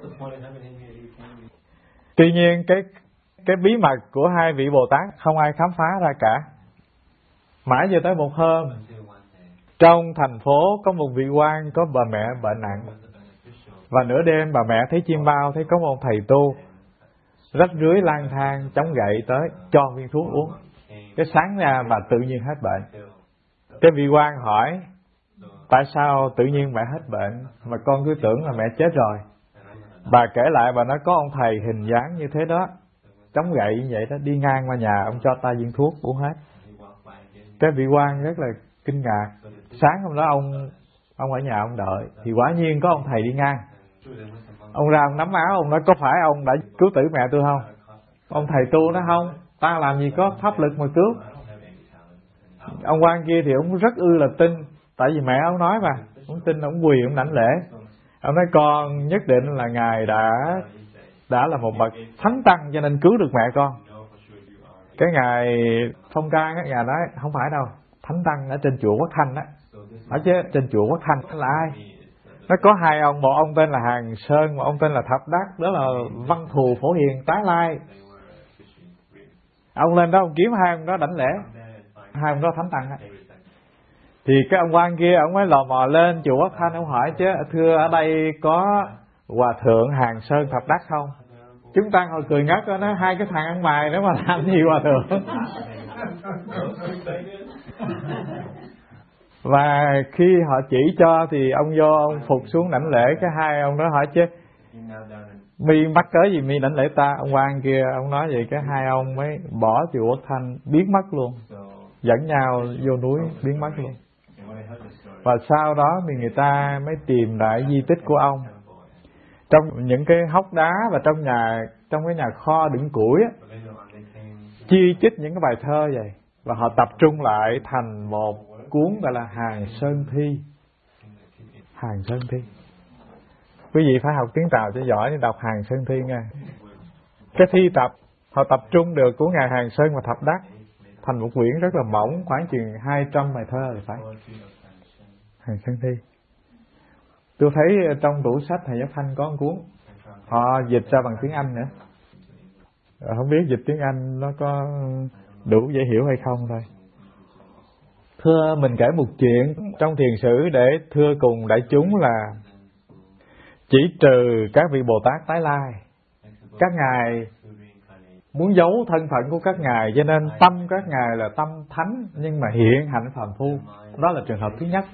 Tuy nhiên cái bí mật của hai vị Bồ Tát không ai khám phá ra cả. Mãi cho tới một hôm, trong thành phố có một vị quan có bà mẹ bệnh nặng. Và nửa đêm bà mẹ thấy chim bao, thấy có một thầy tu rách rưới lang thang chống gậy tới cho viên thuốc uống. Cái sáng ra bà tự nhiên hết bệnh. Cái vị quan hỏi tại sao tự nhiên mẹ hết bệnh mà con cứ tưởng là mẹ chết rồi. Bà kể lại, bà nói có ông thầy hình dáng như thế đó, chống gậy như vậy đó, đi ngang qua nhà ông cho ta viên thuốc uống hết. Cái vị quan rất là kinh ngạc. Sáng hôm đó ông ở nhà ông đợi thì quả nhiên có ông thầy đi ngang. Ông ra ông nắm áo, ông nói có phải ông đã cứu tử mẹ tôi không? Ông thầy tu nói không, ta làm gì có pháp lực mà cứu. Ông quan kia thì ông rất là tin, tại vì mẹ ông nói mà, ông tin, ông quỳ, ông đảnh lễ. Ông nói con nhất định là ngài đã là một bậc thánh tăng cho nên cứu được mẹ con. Cái ngài Phong Can á, ngài nói không phải đâu, thánh tăng ở trên chùa Quốc Thanh á. Hỏi chứ trên chùa Quốc Thanh là ai? Nó có hai ông, một ông tên là Hàng Sơn, một ông tên là Thập Đắc, đó là Văn Thù Phổ Hiền tái lai. Ông lên đó ông kiếm hai ông đó đảnh lễ, hai ông đó thánh tăng á. Thì cái ông quan kia ông mới lò mò lên chùa Quốc Thanh, ông hỏi chứ thưa ở đây có Hòa Thượng Hàng Sơn Thập Đắc không? Chúng ta hồi cười ngất đó, nói hai cái thằng ăn mày đó mà làm gì Hòa Thượng. Và khi họ chỉ cho thì ông vô ông phục xuống đảnh lễ. Cái hai ông đó hỏi chứ mi mắc cớ gì mi đảnh lễ ta? Ông quan kia ông nói vậy, cái hai ông mới bỏ chùa Quốc Thanh biến mất luôn, dẫn nhau vô núi biến mất luôn. Và sau đó thì người ta mới tìm lại di tích của ông trong những cái hốc đá và trong cái nhà kho đựng củi á, chi chít những cái bài thơ vậy, và họ tập trung lại thành một cuốn gọi là Hàng Sơn Thi. Hàng Sơn Thi, quý vị phải học tiếng Tàu cho giỏi để đọc Hàng Sơn Thi nha. Cái thi tập họ tập trung được của ngài Hàng Sơn và Thập Đắc thành một quyển rất là mỏng, khoảng chừng 200 bài thơ thì phải. Hàng Sơn Thi, tôi thấy trong tủ sách thầy Giáo Thanh có một cuốn, họ dịch ra bằng tiếng Anh nữa. Không biết dịch tiếng Anh nó có đủ dễ hiểu hay không thôi. Thưa, mình kể một chuyện trong thiền sử để thưa cùng đại chúng là chỉ trừ các vị Bồ Tát tái lai, các ngài muốn giấu thân phận của các ngài, cho nên tâm các ngài là tâm thánh nhưng mà hiện hạnh phàm phu. Đó là trường hợp thứ nhất.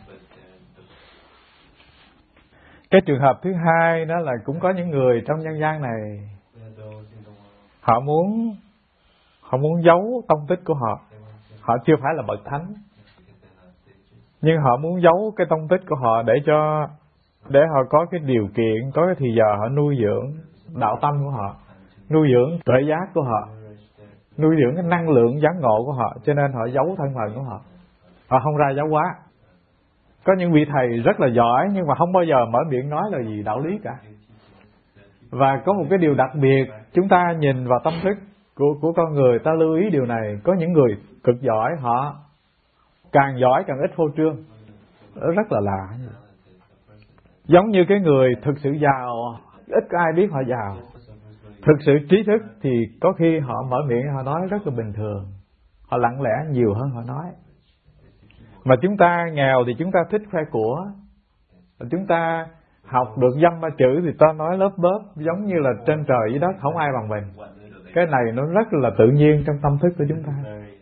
Cái trường hợp thứ hai đó là cũng có những người trong nhân gian này, họ muốn giấu tông tích của họ. Họ chưa phải là bậc thánh, nhưng họ muốn giấu cái tông tích của họ để họ có cái điều kiện, có cái thì giờ họ nuôi dưỡng đạo tâm của họ, nuôi dưỡng tuệ giác của họ, nuôi dưỡng cái năng lượng giác ngộ của họ, cho nên họ giấu thân phận của họ. Họ không ra giáo hóa. Có những vị thầy rất là giỏi nhưng mà không bao giờ mở miệng nói là gì đạo lý cả. Và có một cái điều đặc biệt, chúng ta nhìn vào tâm thức của con người, ta lưu ý điều này. Có những người cực giỏi, họ càng giỏi càng ít phô trương. Rất là lạ. Giống như cái người thực sự giàu, ít có ai biết họ giàu. Thực sự trí thức thì có khi họ mở miệng họ nói rất là bình thường, họ lặng lẽ nhiều hơn họ nói. Mà chúng ta nghèo thì chúng ta thích khoe của. Chúng ta học được dăm ba chữ thì ta nói lớp bớp, giống như là trên trời dưới đất không ai bằng mình. Cái này nó rất là tự nhiên trong tâm thức của chúng ta.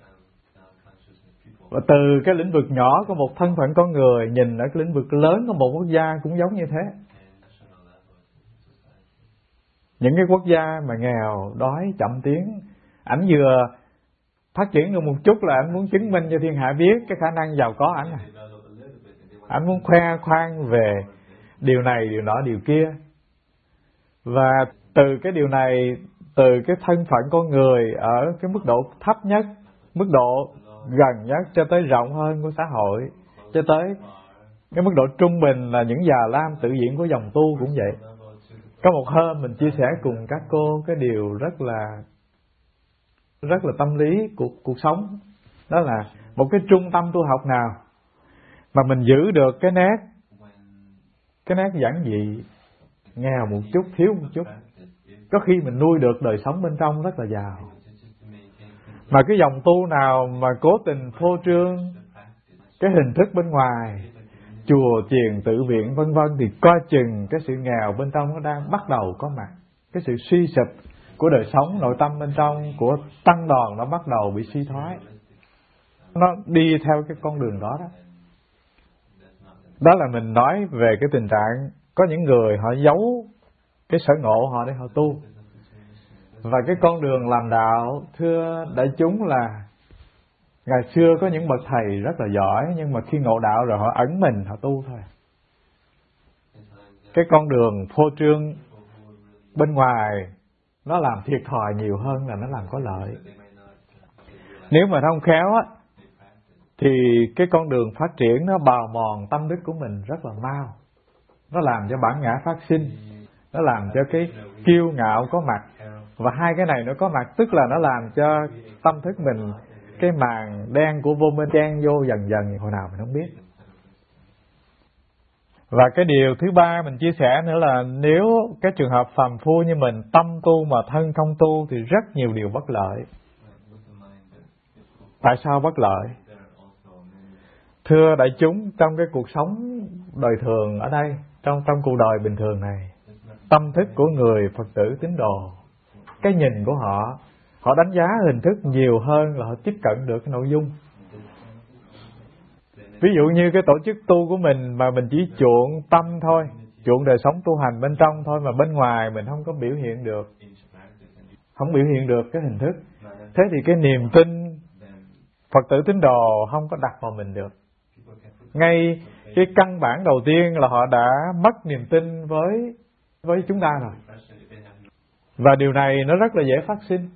Và từ cái lĩnh vực nhỏ của một thân phận con người, nhìn ở cái lĩnh vực lớn của một quốc gia cũng giống như thế. Những cái quốc gia mà nghèo, đói, chậm tiến, ảnh vừa phát triển được một chút là ảnh muốn chứng minh cho thiên hạ biết cái khả năng giàu có ảnh này. Ảnh muốn khoe khoang về điều này, điều nọ, điều kia. Và từ cái điều này, từ cái thân phận con người ở cái mức độ thấp nhất, mức độ gần nhất cho tới rộng hơn của xã hội, cho tới cái mức độ trung bình là những già lam tự diễn của dòng tu cũng vậy. Có một hôm mình chia sẻ cùng các cô cái điều rất là tâm lý của cuộc sống. Đó là một cái trung tâm tu học nào mà mình giữ được cái nét giản dị, nghèo một chút, thiếu một chút, có khi mình nuôi được đời sống bên trong rất là giàu. Mà cái dòng tu nào mà cố tình phô trương cái hình thức bên ngoài, chùa chiền tự viện vân vân, thì coi chừng cái sự nghèo bên trong nó đang bắt đầu có mặt. Cái sự suy sụp của đời sống nội tâm bên trong của tăng đoàn nó bắt đầu bị suy thoái. Nó đi theo cái con đường đó đó. Đó là mình nói về cái tình trạng có những người họ giấu cái sở ngộ họ để họ tu. Và cái con đường làm đạo, thưa đại chúng, là ngày xưa có những bậc thầy rất là giỏi, nhưng mà khi ngộ đạo rồi họ ẩn mình, họ tu thôi. Cái con đường phô trương bên ngoài nó làm thiệt thòi nhiều hơn là nó làm có lợi. Nếu mà nó không khéo á, thì cái con đường phát triển nó bào mòn tâm đức của mình rất là mau. Nó làm cho bản ngã phát sinh, nó làm cho cái kiêu ngạo có mặt. Và hai cái này nó có mặt, tức là nó làm cho tâm thức mình, cái màn đen của vô minh chen vô dần dần, hồi nào mình không biết. Và cái điều thứ ba mình chia sẻ nữa là nếu cái trường hợp phàm phu như mình, tâm tu mà thân không tu thì rất nhiều điều bất lợi. Tại sao bất lợi? Thưa đại chúng, trong cái cuộc sống đời thường ở đây, trong cuộc đời bình thường này, tâm thức của người Phật tử tín đồ, cái nhìn của họ đánh giá hình thức nhiều hơn là họ tiếp cận được cái nội dung. Ví dụ như cái tổ chức tu của mình mà mình chỉ chuộng tâm thôi, chuộng đời sống tu hành bên trong thôi, mà bên ngoài mình không có biểu hiện được, không biểu hiện được cái hình thức. Thế thì cái niềm tin Phật tử tín đồ không có đặt vào mình được. Ngay cái căn bản đầu tiên là họ đã mất niềm tin với chúng ta rồi. Và điều này nó rất là dễ phát sinh.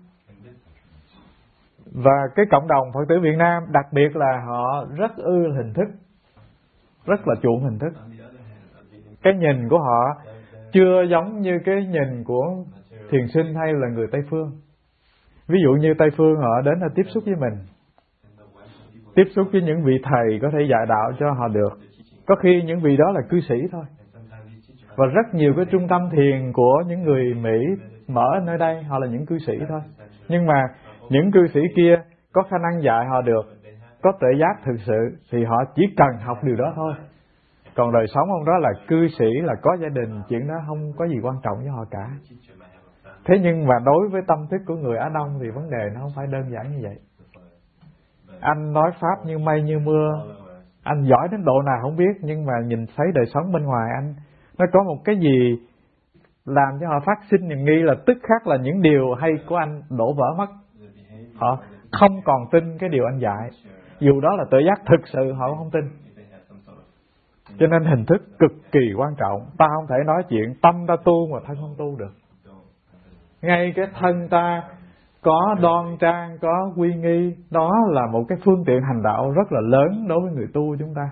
Và cái cộng đồng Phật tử Việt Nam đặc biệt là họ rất ưa hình thức, rất là chuộng hình thức. Cái nhìn của họ chưa giống như cái nhìn của thiền sinh hay là người Tây Phương. Ví dụ như Tây Phương họ đến là tiếp xúc với mình, tiếp xúc với những vị thầy có thể dạy đạo cho họ được. Có khi những vị đó là cư sĩ thôi. Và rất nhiều cái trung tâm thiền của những người Mỹ mở ở nơi đây, họ là những cư sĩ thôi. Nhưng mà những cư sĩ kia có khả năng dạy họ được, có tuệ giác thực sự, thì họ chỉ cần học điều đó thôi. Còn đời sống ông đó là cư sĩ, là có gia đình, chuyện đó không có gì quan trọng với họ cả. Thế nhưng mà đối với tâm thức của người Á Đông thì vấn đề nó không phải đơn giản như vậy. Anh nói Pháp như mây như mưa, anh giỏi đến độ nào không biết, nhưng mà nhìn thấy đời sống bên ngoài anh, nó có một cái gì làm cho họ phát sinh niềm nghi là tức khắc là những điều hay của anh đổ vỡ mất. Họ không còn tin cái điều anh dạy, dù đó là tự giác thực sự họ không tin. Cho nên hình thức cực kỳ quan trọng. Ta không thể nói chuyện tâm ta tu mà thân không tu được. Ngay cái thân ta có đoan trang, có quy nghi, đó là một cái phương tiện hành đạo rất là lớn đối với người tu chúng ta.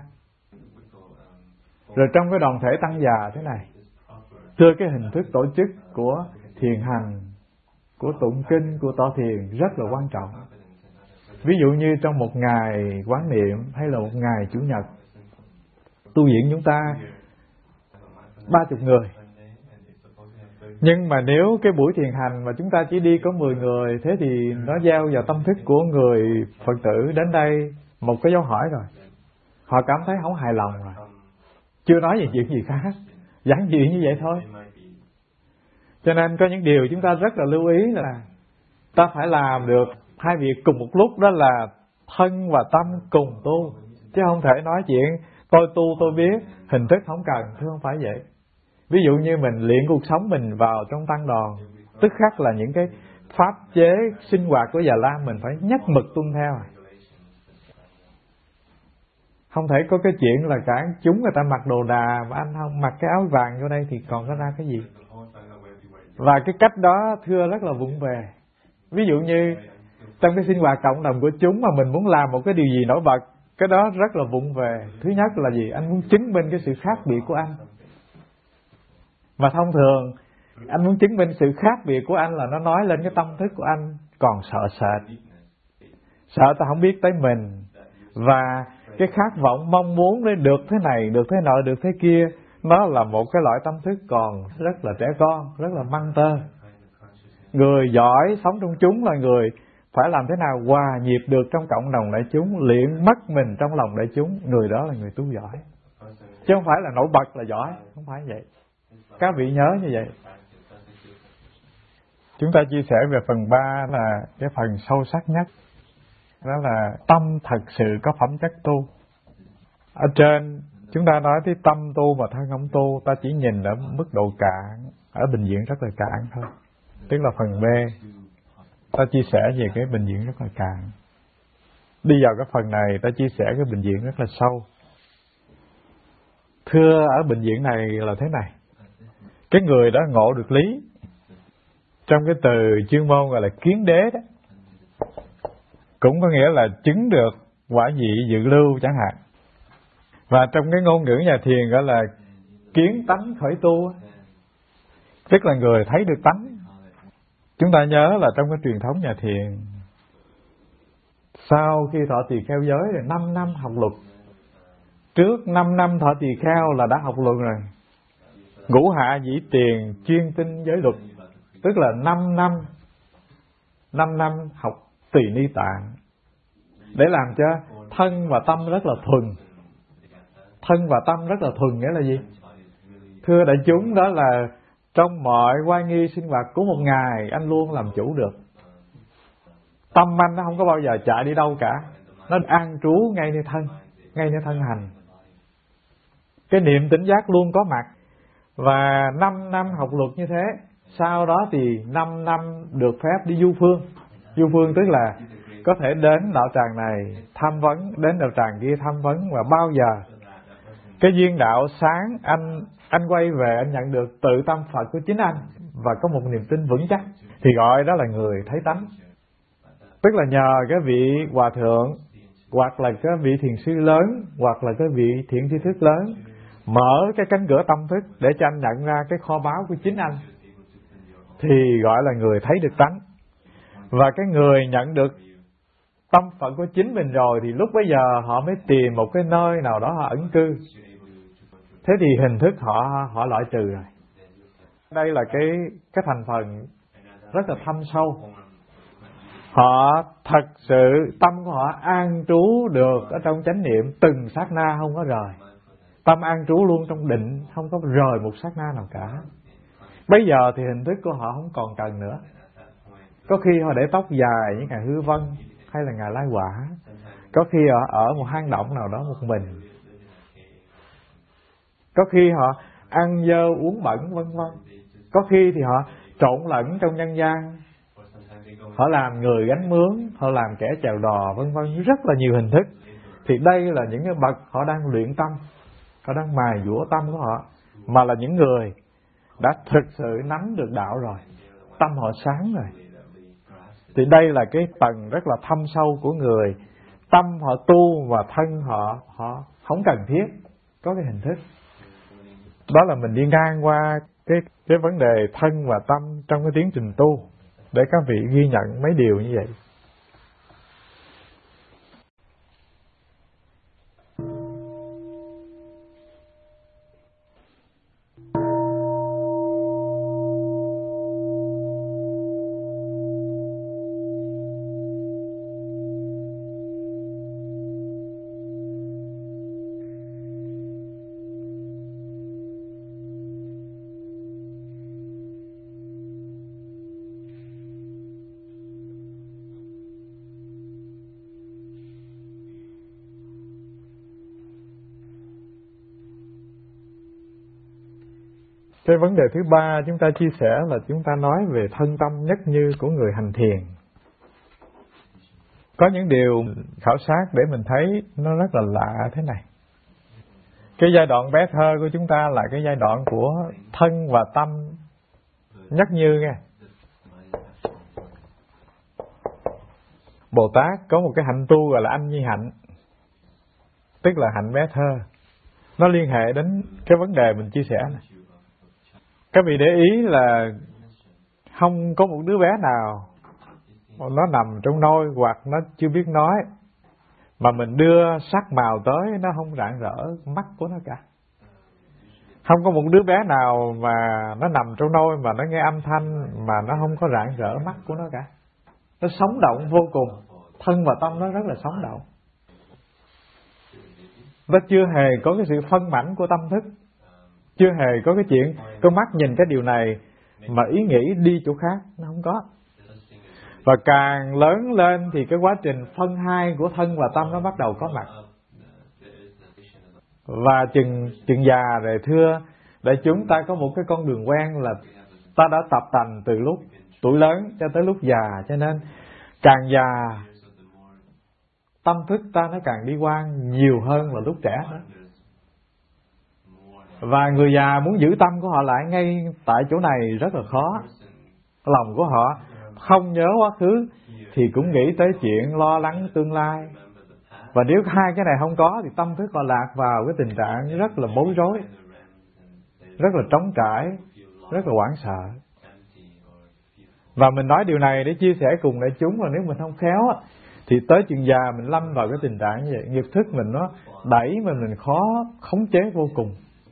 Rồi trong cái đoàn thể tăng già thế này, thưa, cái hình thức tổ chức của thiền hành, của tụng kinh, của tọa thiền rất là quan trọng. Ví dụ như trong một ngày quán niệm hay là một ngày chủ nhật, tu viện chúng ta 30 người. Nhưng mà nếu cái buổi thiền hành mà chúng ta chỉ đi có 10 người, thế thì nó gieo vào tâm thức của người Phật tử đến đây một cái dấu hỏi rồi. Họ cảm thấy không hài lòng rồi. Chưa nói về chuyện gì khác, giản dị như vậy thôi. Cho nên có những điều chúng ta rất là lưu ý là ta phải làm được hai việc cùng một lúc, đó là thân và tâm cùng tu. Chứ không thể nói chuyện tôi tu tôi biết, hình thức không cần, chứ không phải vậy. Ví dụ như mình luyện cuộc sống mình vào trong tăng đoàn, tức khắc là những cái pháp chế sinh hoạt của Già Lam mình phải nhất mực tuân theo. Không thể có cái chuyện là cả chúng người ta mặc đồ đà mà anh không mặc cái áo vàng vô đây thì còn có ra cái gì. Và cái cách đó thưa rất là vụng về. Ví dụ như trong cái sinh hoạt cộng đồng của chúng mà mình muốn làm một cái điều gì nổi bật, cái đó rất là vụng về. Thứ nhất là gì? Anh muốn chứng minh cái sự khác biệt của anh. Mà thông thường anh muốn chứng minh sự khác biệt của anh là nó nói lên cái tâm thức của anh còn sợ sệt. Sợ ta không biết tới mình. Và cái khát vọng mong muốn để được thế này, được thế nọ, được thế kia, nó là một cái loại tâm thức còn rất là trẻ con, rất là măng tơ. Người giỏi sống trong chúng là người phải làm thế nào hòa nhịp được trong cộng đồng đại chúng, luyện mất mình trong lòng đại chúng, người đó là người tu giỏi. Chứ không phải là nổi bật là giỏi, không phải vậy. Các vị nhớ như vậy. Chúng ta chia sẻ về phần 3 là cái phần sâu sắc nhất. Đó là tâm thật sự có phẩm chất tu. Ở trên chúng ta nói tới tâm tu và thân không tu, ta chỉ nhìn ở mức độ cạn, ở bình diện rất là cạn thôi. Tức là phần B, ta chia sẻ về cái bình diện rất là cạn. Đi vào cái phần này, ta chia sẻ cái bình diện rất là sâu. Thưa, ở bình diện này là thế này. Cái người đó ngộ được lý, trong cái từ chuyên môn gọi là kiến đế đó, cũng có nghĩa là chứng được quả vị dự lưu chẳng hạn. Và trong cái ngôn ngữ nhà thiền gọi là kiến tánh khởi tu, tức là người thấy được tánh. Chúng ta nhớ là trong cái truyền thống nhà thiền, sau khi thọ tỳ kheo giới là 5 năm học luật. Trước 5 năm thọ tỳ kheo là đã học luật rồi. Ngũ hạ dĩ tiền chuyên tinh giới luật, tức là 5 năm học tỳ ni tạng, để làm cho thân và tâm rất là thuần. Thân và tâm rất là thuần nghĩa là gì? Thưa đại chúng, đó là trong mọi oai nghi sinh hoạt của một ngày, anh luôn làm chủ được. Tâm anh nó không có bao giờ chạy đi đâu cả, nó an trú ngay nơi thân, ngay nơi thân hành. Cái niệm tỉnh giác luôn có mặt. Và 5 năm học luật như thế, sau đó thì 5 năm được phép đi du phương. Du phương tức là có thể đến đạo tràng này tham vấn, đến đạo tràng kia tham vấn, và bao giờ cái duyên đạo sáng anh quay về, anh nhận được tự tâm Phật của chính anh và có một niềm tin vững chắc, thì gọi đó là người thấy tánh. Tức là nhờ cái vị hòa thượng, hoặc là cái vị thiền sư lớn, hoặc là cái vị thiện tri thức lớn mở cái cánh cửa tâm thức để cho anh nhận ra cái kho báu của chính anh, thì gọi là người thấy được tánh. Và cái người nhận được tâm phận của chính mình rồi, thì lúc bấy giờ họ mới tìm một cái nơi nào đó họ ẩn cư. Thế thì hình thức họ loại trừ rồi. Đây là cái thành phần rất là thâm sâu. Họ thật sự tâm của họ an trú được ở trong chánh niệm, từng sát na không có rời. Tâm an trú luôn trong định, không có rời một sát na nào cả. Bây giờ thì hình thức của họ không còn cần nữa. Có khi họ để tóc dài như Ngài Hư Vân hay là Ngài Lai Quả. Có khi họ ở một hang động nào đó một mình. Có khi họ ăn dơ uống bẩn vân vân. Có khi thì họ trộn lẫn trong nhân gian. Họ làm người gánh mướn, họ làm kẻ chèo đò vân vân, rất là nhiều hình thức. Thì đây là những cái bậc họ đang luyện tâm, họ đang mài dũa tâm của họ, mà là những người đã thực sự nắm được đạo rồi, tâm họ sáng rồi. Thì đây là cái tầng rất là thâm sâu của người. Tâm họ tu và thân họ không cần thiết có cái hình thức. Đó là mình đi ngang qua cái vấn đề thân và tâm trong cái tiến trình tu, để các vị ghi nhận mấy điều như vậy. Cái vấn đề thứ ba chúng ta chia sẻ là chúng ta nói về thân tâm nhất như của người hành thiền. Có những điều khảo sát để mình thấy nó rất là lạ thế này. Cái giai đoạn bé thơ của chúng ta là cái giai đoạn của thân và tâm nhất như nghe. Bồ Tát có một cái hạnh tu gọi là anh nhi hạnh, tức là hạnh bé thơ. Nó liên hệ đến cái vấn đề mình chia sẻ này. Các vị để ý là không có một đứa bé nào nó nằm trong nôi hoặc nó chưa biết nói mà mình đưa sắc màu tới nó không rạng rỡ mắt của nó cả. Không có một đứa bé nào mà nó nằm trong nôi mà nó nghe âm thanh mà nó không có rạng rỡ mắt của nó cả. Nó sống động vô cùng. Thân và tâm nó rất là sống động. Nó chưa hề có cái sự phân mảnh của tâm thức. Chưa hề có cái chuyện con mắt nhìn cái điều này mà ý nghĩ đi chỗ khác. Nó không có. Và càng lớn lên thì cái quá trình phân hai của thân và tâm nó bắt đầu có mặt. Và chừng già rồi thưa, để chúng ta có một cái con đường quen là ta đã tập tành từ lúc tuổi lớn cho tới lúc già. Cho nên càng già, tâm thức ta nó càng đi qua nhiều hơn là lúc trẻ nữa. Và người già muốn giữ tâm của họ lại ngay tại chỗ này rất là khó. Lòng của họ không nhớ quá khứ thì cũng nghĩ tới chuyện lo lắng tương lai. Và nếu hai cái này không có thì tâm thức họ lạc vào cái tình trạng rất là bối rối, rất là trống trải, rất là hoảng sợ. Và mình nói điều này để chia sẻ cùng đại chúng là nếu mình không khéo thì tới chừng già mình lâm vào cái tình trạng như vậy. Nghiệp thức mình nó đẩy mình khó khống chế vô cùng.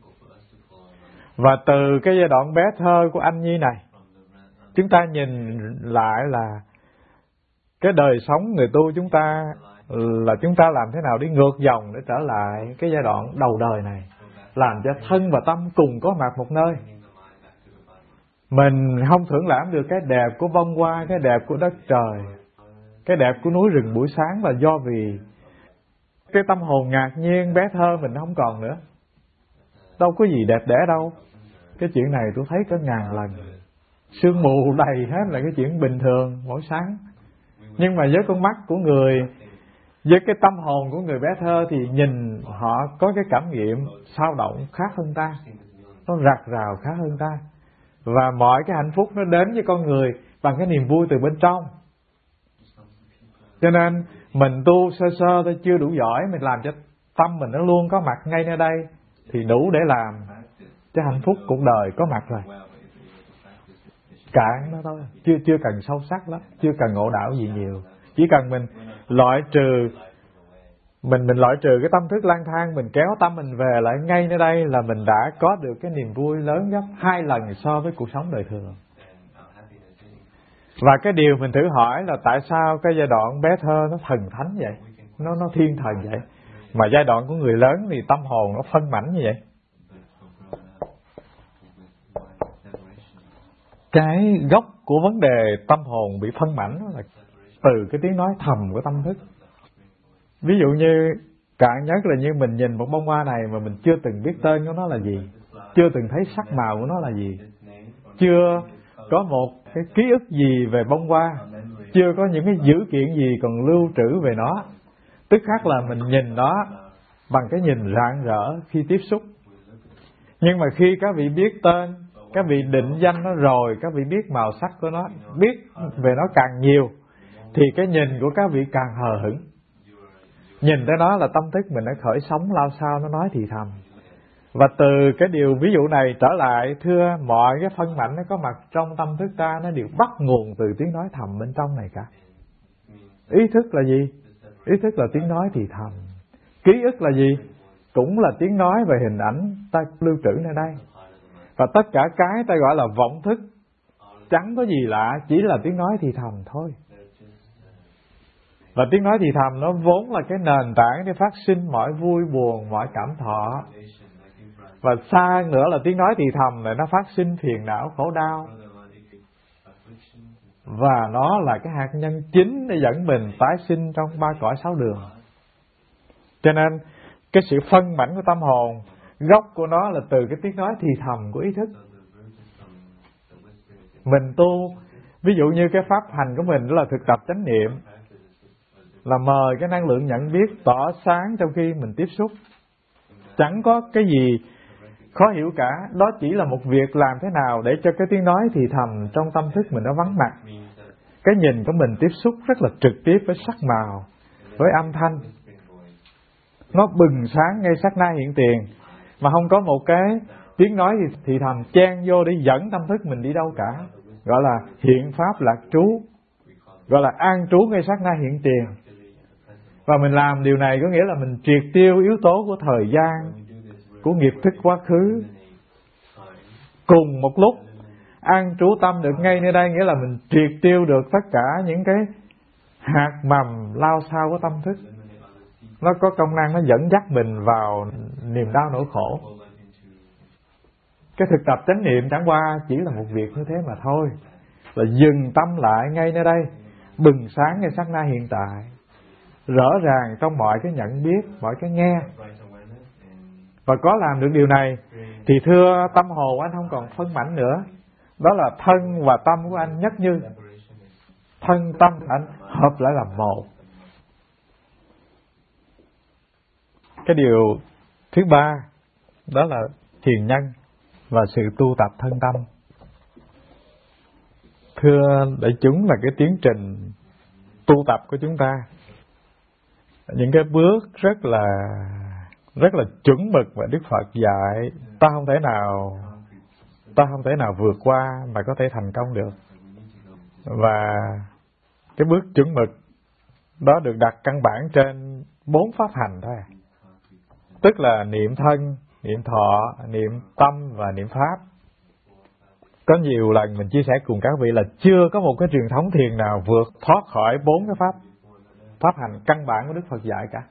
Và từ cái giai đoạn bé thơ của anh Nhi này, chúng ta nhìn lại là cái đời sống người tu chúng ta là chúng ta làm thế nào để ngược dòng để trở lại cái giai đoạn đầu đời này, làm cho thân và tâm cùng có mặt một nơi. Mình không thưởng lãm được cái đẹp của bông hoa, cái đẹp của đất trời, cái đẹp của núi rừng buổi sáng là do vì cái tâm hồn ngạc nhiên bé thơ mình không còn nữa. Đâu có gì đẹp đẽ đâu. Cái chuyện này tôi thấy có ngàn lần. Sương mù đầy hết là cái chuyện bình thường mỗi sáng. Nhưng mà với con mắt của người, với cái tâm hồn của người bé thơ thì nhìn họ có cái cảm nghiệm sao động khác hơn ta, nó rạc rào khác hơn ta. Và mọi cái hạnh phúc nó đến với con người bằng cái niềm vui từ bên trong. Cho nên mình tu sơ sơ thôi chưa đủ giỏi, mình làm cho tâm mình nó luôn có mặt ngay nơi đây thì đủ để làm cho hạnh phúc cuộc đời có mặt rồi. Cạn nó thôi, chưa cần sâu sắc lắm, chưa cần ngộ đạo gì nhiều. Chỉ cần mình loại trừ mình loại trừ cái tâm thức lang thang, mình kéo tâm mình về lại ngay nơi đây là mình đã có được cái niềm vui lớn gấp 2 lần so với cuộc sống đời thường. Và cái điều mình thử hỏi là tại sao cái giai đoạn bé thơ nó thần thánh vậy, nó thiên thần vậy, mà giai đoạn của người lớn thì tâm hồn nó phân mảnh như vậy. cái gốc của vấn đề tâm hồn bị phân mảnh đó là từ cái tiếng nói thầm của tâm thức. Ví dụ như cạn nhất là như mình nhìn một bông hoa này mà mình chưa từng biết tên của nó là gì, chưa từng thấy sắc màu của nó là gì, chưa có một cái ký ức gì về bông hoa, chưa có những cái dữ kiện gì còn lưu trữ về nó, tức khắc là mình nhìn nó bằng cái nhìn rạng rỡ khi tiếp xúc. Nhưng mà khi các vị biết tên, các vị định danh nó rồi, các vị biết màu sắc của nó, biết về nó càng nhiều, thì cái nhìn của các vị càng hờ hững. Nhìn tới nó là tâm thức mình đã khởi sóng lao sao, nó nói thì thầm. Và từ cái điều ví dụ này trở lại, thưa, mọi cái phân mảnh nó có mặt trong tâm thức ta, nó đều bắt nguồn từ tiếng nói thầm bên trong này cả. Ý thức là gì? Ý thức là tiếng nói thì thầm. Ký ức là gì? Cũng là tiếng nói về hình ảnh ta lưu trữ nơi đây. Và tất cả cái ta gọi là vọng thức, chẳng có gì lạ, chỉ là tiếng nói thì thầm thôi. Và tiếng nói thì thầm nó vốn là cái nền tảng để phát sinh mọi vui buồn, mọi cảm thọ. Và xa nữa là tiếng nói thì thầm này nó phát sinh phiền não, khổ đau. Và nó là cái hạt nhân chính để dẫn mình tái sinh trong ba cõi sáu đường. Cho nên cái sự phân mảnh của tâm hồn, gốc của nó là từ cái tiếng nói thì thầm của ý thức. Mình tu, ví dụ như cái pháp hành của mình đó là thực tập chánh niệm, là mời cái năng lượng nhận biết tỏ sáng trong khi mình tiếp xúc. Chẳng có cái gì khó hiểu cả, đó chỉ là một việc làm thế nào để cho cái tiếng nói thì thầm trong tâm thức mình nó vắng mặt. Cái nhìn của mình tiếp xúc rất là trực tiếp với sắc màu, với âm thanh. Nó bừng sáng ngay sát na hiện tiền, mà không có một cái tiếng nói thì thầm chen vô để dẫn tâm thức mình đi đâu cả. Gọi là hiện pháp lạc trú, gọi là an trú ngay sát na hiện tiền. Và mình làm điều này có nghĩa là mình triệt tiêu yếu tố của thời gian, của nghiệp thức quá khứ. Cùng một lúc an trú tâm được ngay nơi đây, nghĩa là mình triệt tiêu được tất cả những cái hạt mầm lao xao của tâm thức. Nó có công năng nó dẫn dắt mình vào niềm đau nỗi khổ. Cái thực tập chánh niệm chẳng qua chỉ là một việc như thế mà thôi, là dừng tâm lại ngay nơi đây, bừng sáng ngay sát na hiện tại, rõ ràng trong mọi cái nhận biết, mọi cái nghe. Và có làm được điều này thì thưa, tâm hồn anh không còn phân mảnh nữa. Đó là thân và tâm của anh nhất như. Thân tâm anh hợp lại làm một. Cái điều thứ ba đó là thiền nhân và sự tu tập thân tâm. Thưa đại chúng, là cái tiến trình tu tập của chúng ta, những cái bước rất là chuẩn mực và Đức Phật dạy ta không thể nào vượt qua mà có thể thành công được. Và cái bước chuẩn mực đó được đặt căn bản trên 4 pháp hành thôi. Tức là niệm thân, niệm thọ, niệm tâm và niệm pháp. Có nhiều lần mình chia sẻ cùng các vị là chưa có một cái truyền thống thiền nào vượt thoát khỏi 4 cái pháp hành căn bản của Đức Phật dạy cả.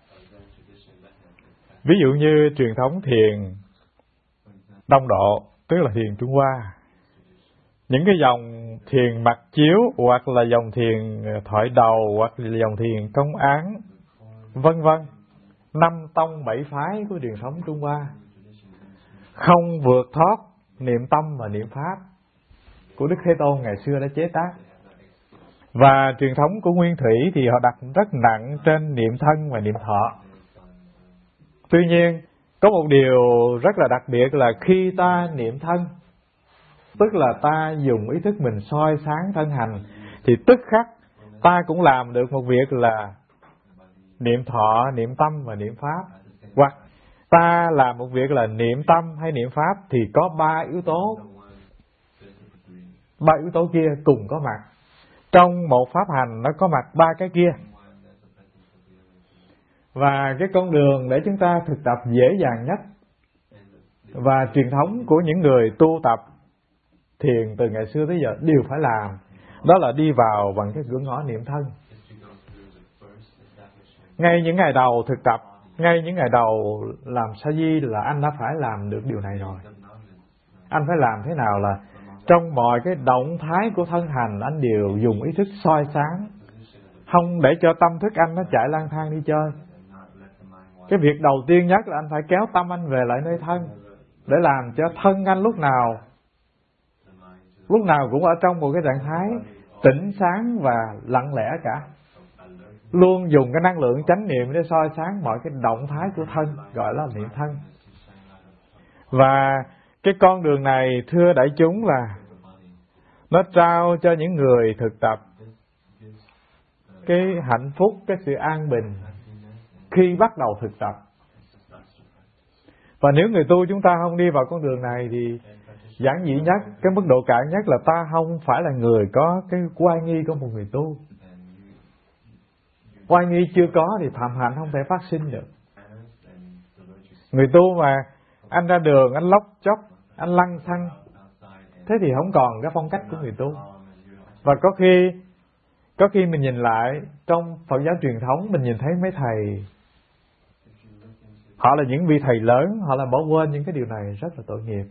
Ví dụ như truyền thống thiền Đông Độ, tức là thiền Trung Hoa, những cái dòng thiền mặc chiếu, hoặc là dòng thiền thoại đầu, hoặc là dòng thiền công án, vân vân, 5 tông 7 phái của truyền thống Trung Hoa không vượt thoát niệm tâm và niệm pháp của Đức Thế Tôn ngày xưa đã chế tác. Và truyền thống của Nguyên Thủy thì họ đặt rất nặng trên niệm thân và niệm thọ. Tuy nhiên, có một điều rất là đặc biệt là khi ta niệm thân, tức là ta dùng ý thức mình soi sáng thân hành, thì tức khắc ta cũng làm được một việc là niệm thọ, niệm tâm và niệm pháp. Hoặc ta làm một việc là niệm tâm hay niệm pháp thì có 3 yếu tố. 3 yếu tố kia cùng có mặt. Trong một pháp hành nó có mặt 3 cái kia. Và cái con đường để chúng ta thực tập dễ dàng nhất và truyền thống của những người tu tập thiền từ ngày xưa tới giờ đều phải làm, đó là đi vào bằng cái cửa ngõ niệm thân. Ngay những ngày đầu thực tập, ngay những ngày đầu làm sa di là anh đã phải làm được điều này rồi. Anh phải làm thế nào là Trong mọi cái động thái của thân hành, anh đều dùng ý thức soi sáng, không để cho tâm thức anh nó chạy lang thang đi chơi. Cái việc đầu tiên nhất là anh phải kéo tâm anh về lại nơi thân, để làm cho thân anh lúc nào cũng ở trong một cái trạng thái tỉnh sáng và lặng lẽ cả. Luôn dùng cái năng lượng chánh niệm để soi sáng mọi cái động thái của thân, gọi là niệm thân. Và cái con đường này, thưa đại chúng, là nó trao cho những người thực tập cái hạnh phúc, cái sự an bình khi bắt đầu thực tập. Và nếu người tu chúng ta không đi vào con đường này thì giản dị nhất, cái mức độ cạn nhất là ta không phải là người có cái oai nghi của một người tu. Oai nghi chưa có thì phạm hạnh không thể phát sinh được. Người tu mà anh ra đường, anh lóc chóc, anh lăng xăng, thế thì không còn cái phong cách của người tu. Và có khi mình nhìn lại trong Phật giáo truyền thống, mình nhìn thấy mấy thầy, họ là những vị thầy lớn, họ là bỏ quên những cái điều này, rất là tội nghiệp.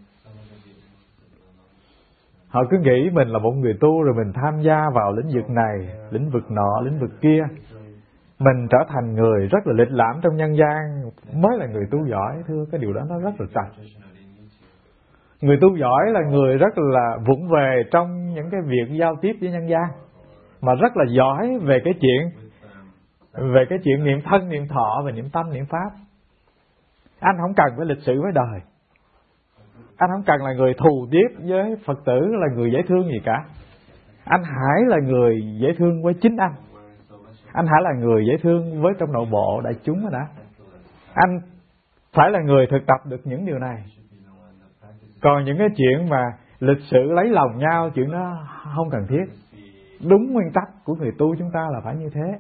Họ cứ nghĩ mình là một người tu rồi mình tham gia vào lĩnh vực này, lĩnh vực nọ, lĩnh vực kia. Mình trở thành người rất là lịch lãm trong nhân gian mới là người tu giỏi. Thưa, cái điều đó nó rất là trật. Người tu giỏi là người rất là vụng về trong những cái việc giao tiếp với nhân gian, mà rất là giỏi về cái chuyện niệm thân, niệm thọ và niệm tâm, niệm pháp. Anh không cần phải lịch sự với đời, anh không cần là người thù tiếp với Phật tử, là người dễ thương gì cả. Anh hãy là người dễ thương với chính anh. Anh hãy là người dễ thương với trong nội bộ đại chúng rồi đã. Anh phải là người thực tập được những điều này. Còn những cái chuyện mà lịch sự lấy lòng nhau, chuyện đó không cần thiết. Đúng nguyên tắc của người tu chúng ta là phải như thế.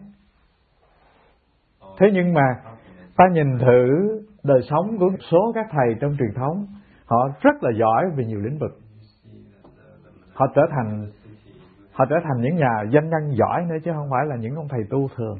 Thế nhưng mà ta nhìn thử đời sống của số các thầy trong truyền thống, họ rất là giỏi về nhiều lĩnh vực. Họ trở thành những nhà doanh nhân giỏi nữa, chứ không phải là những ông thầy tu thường.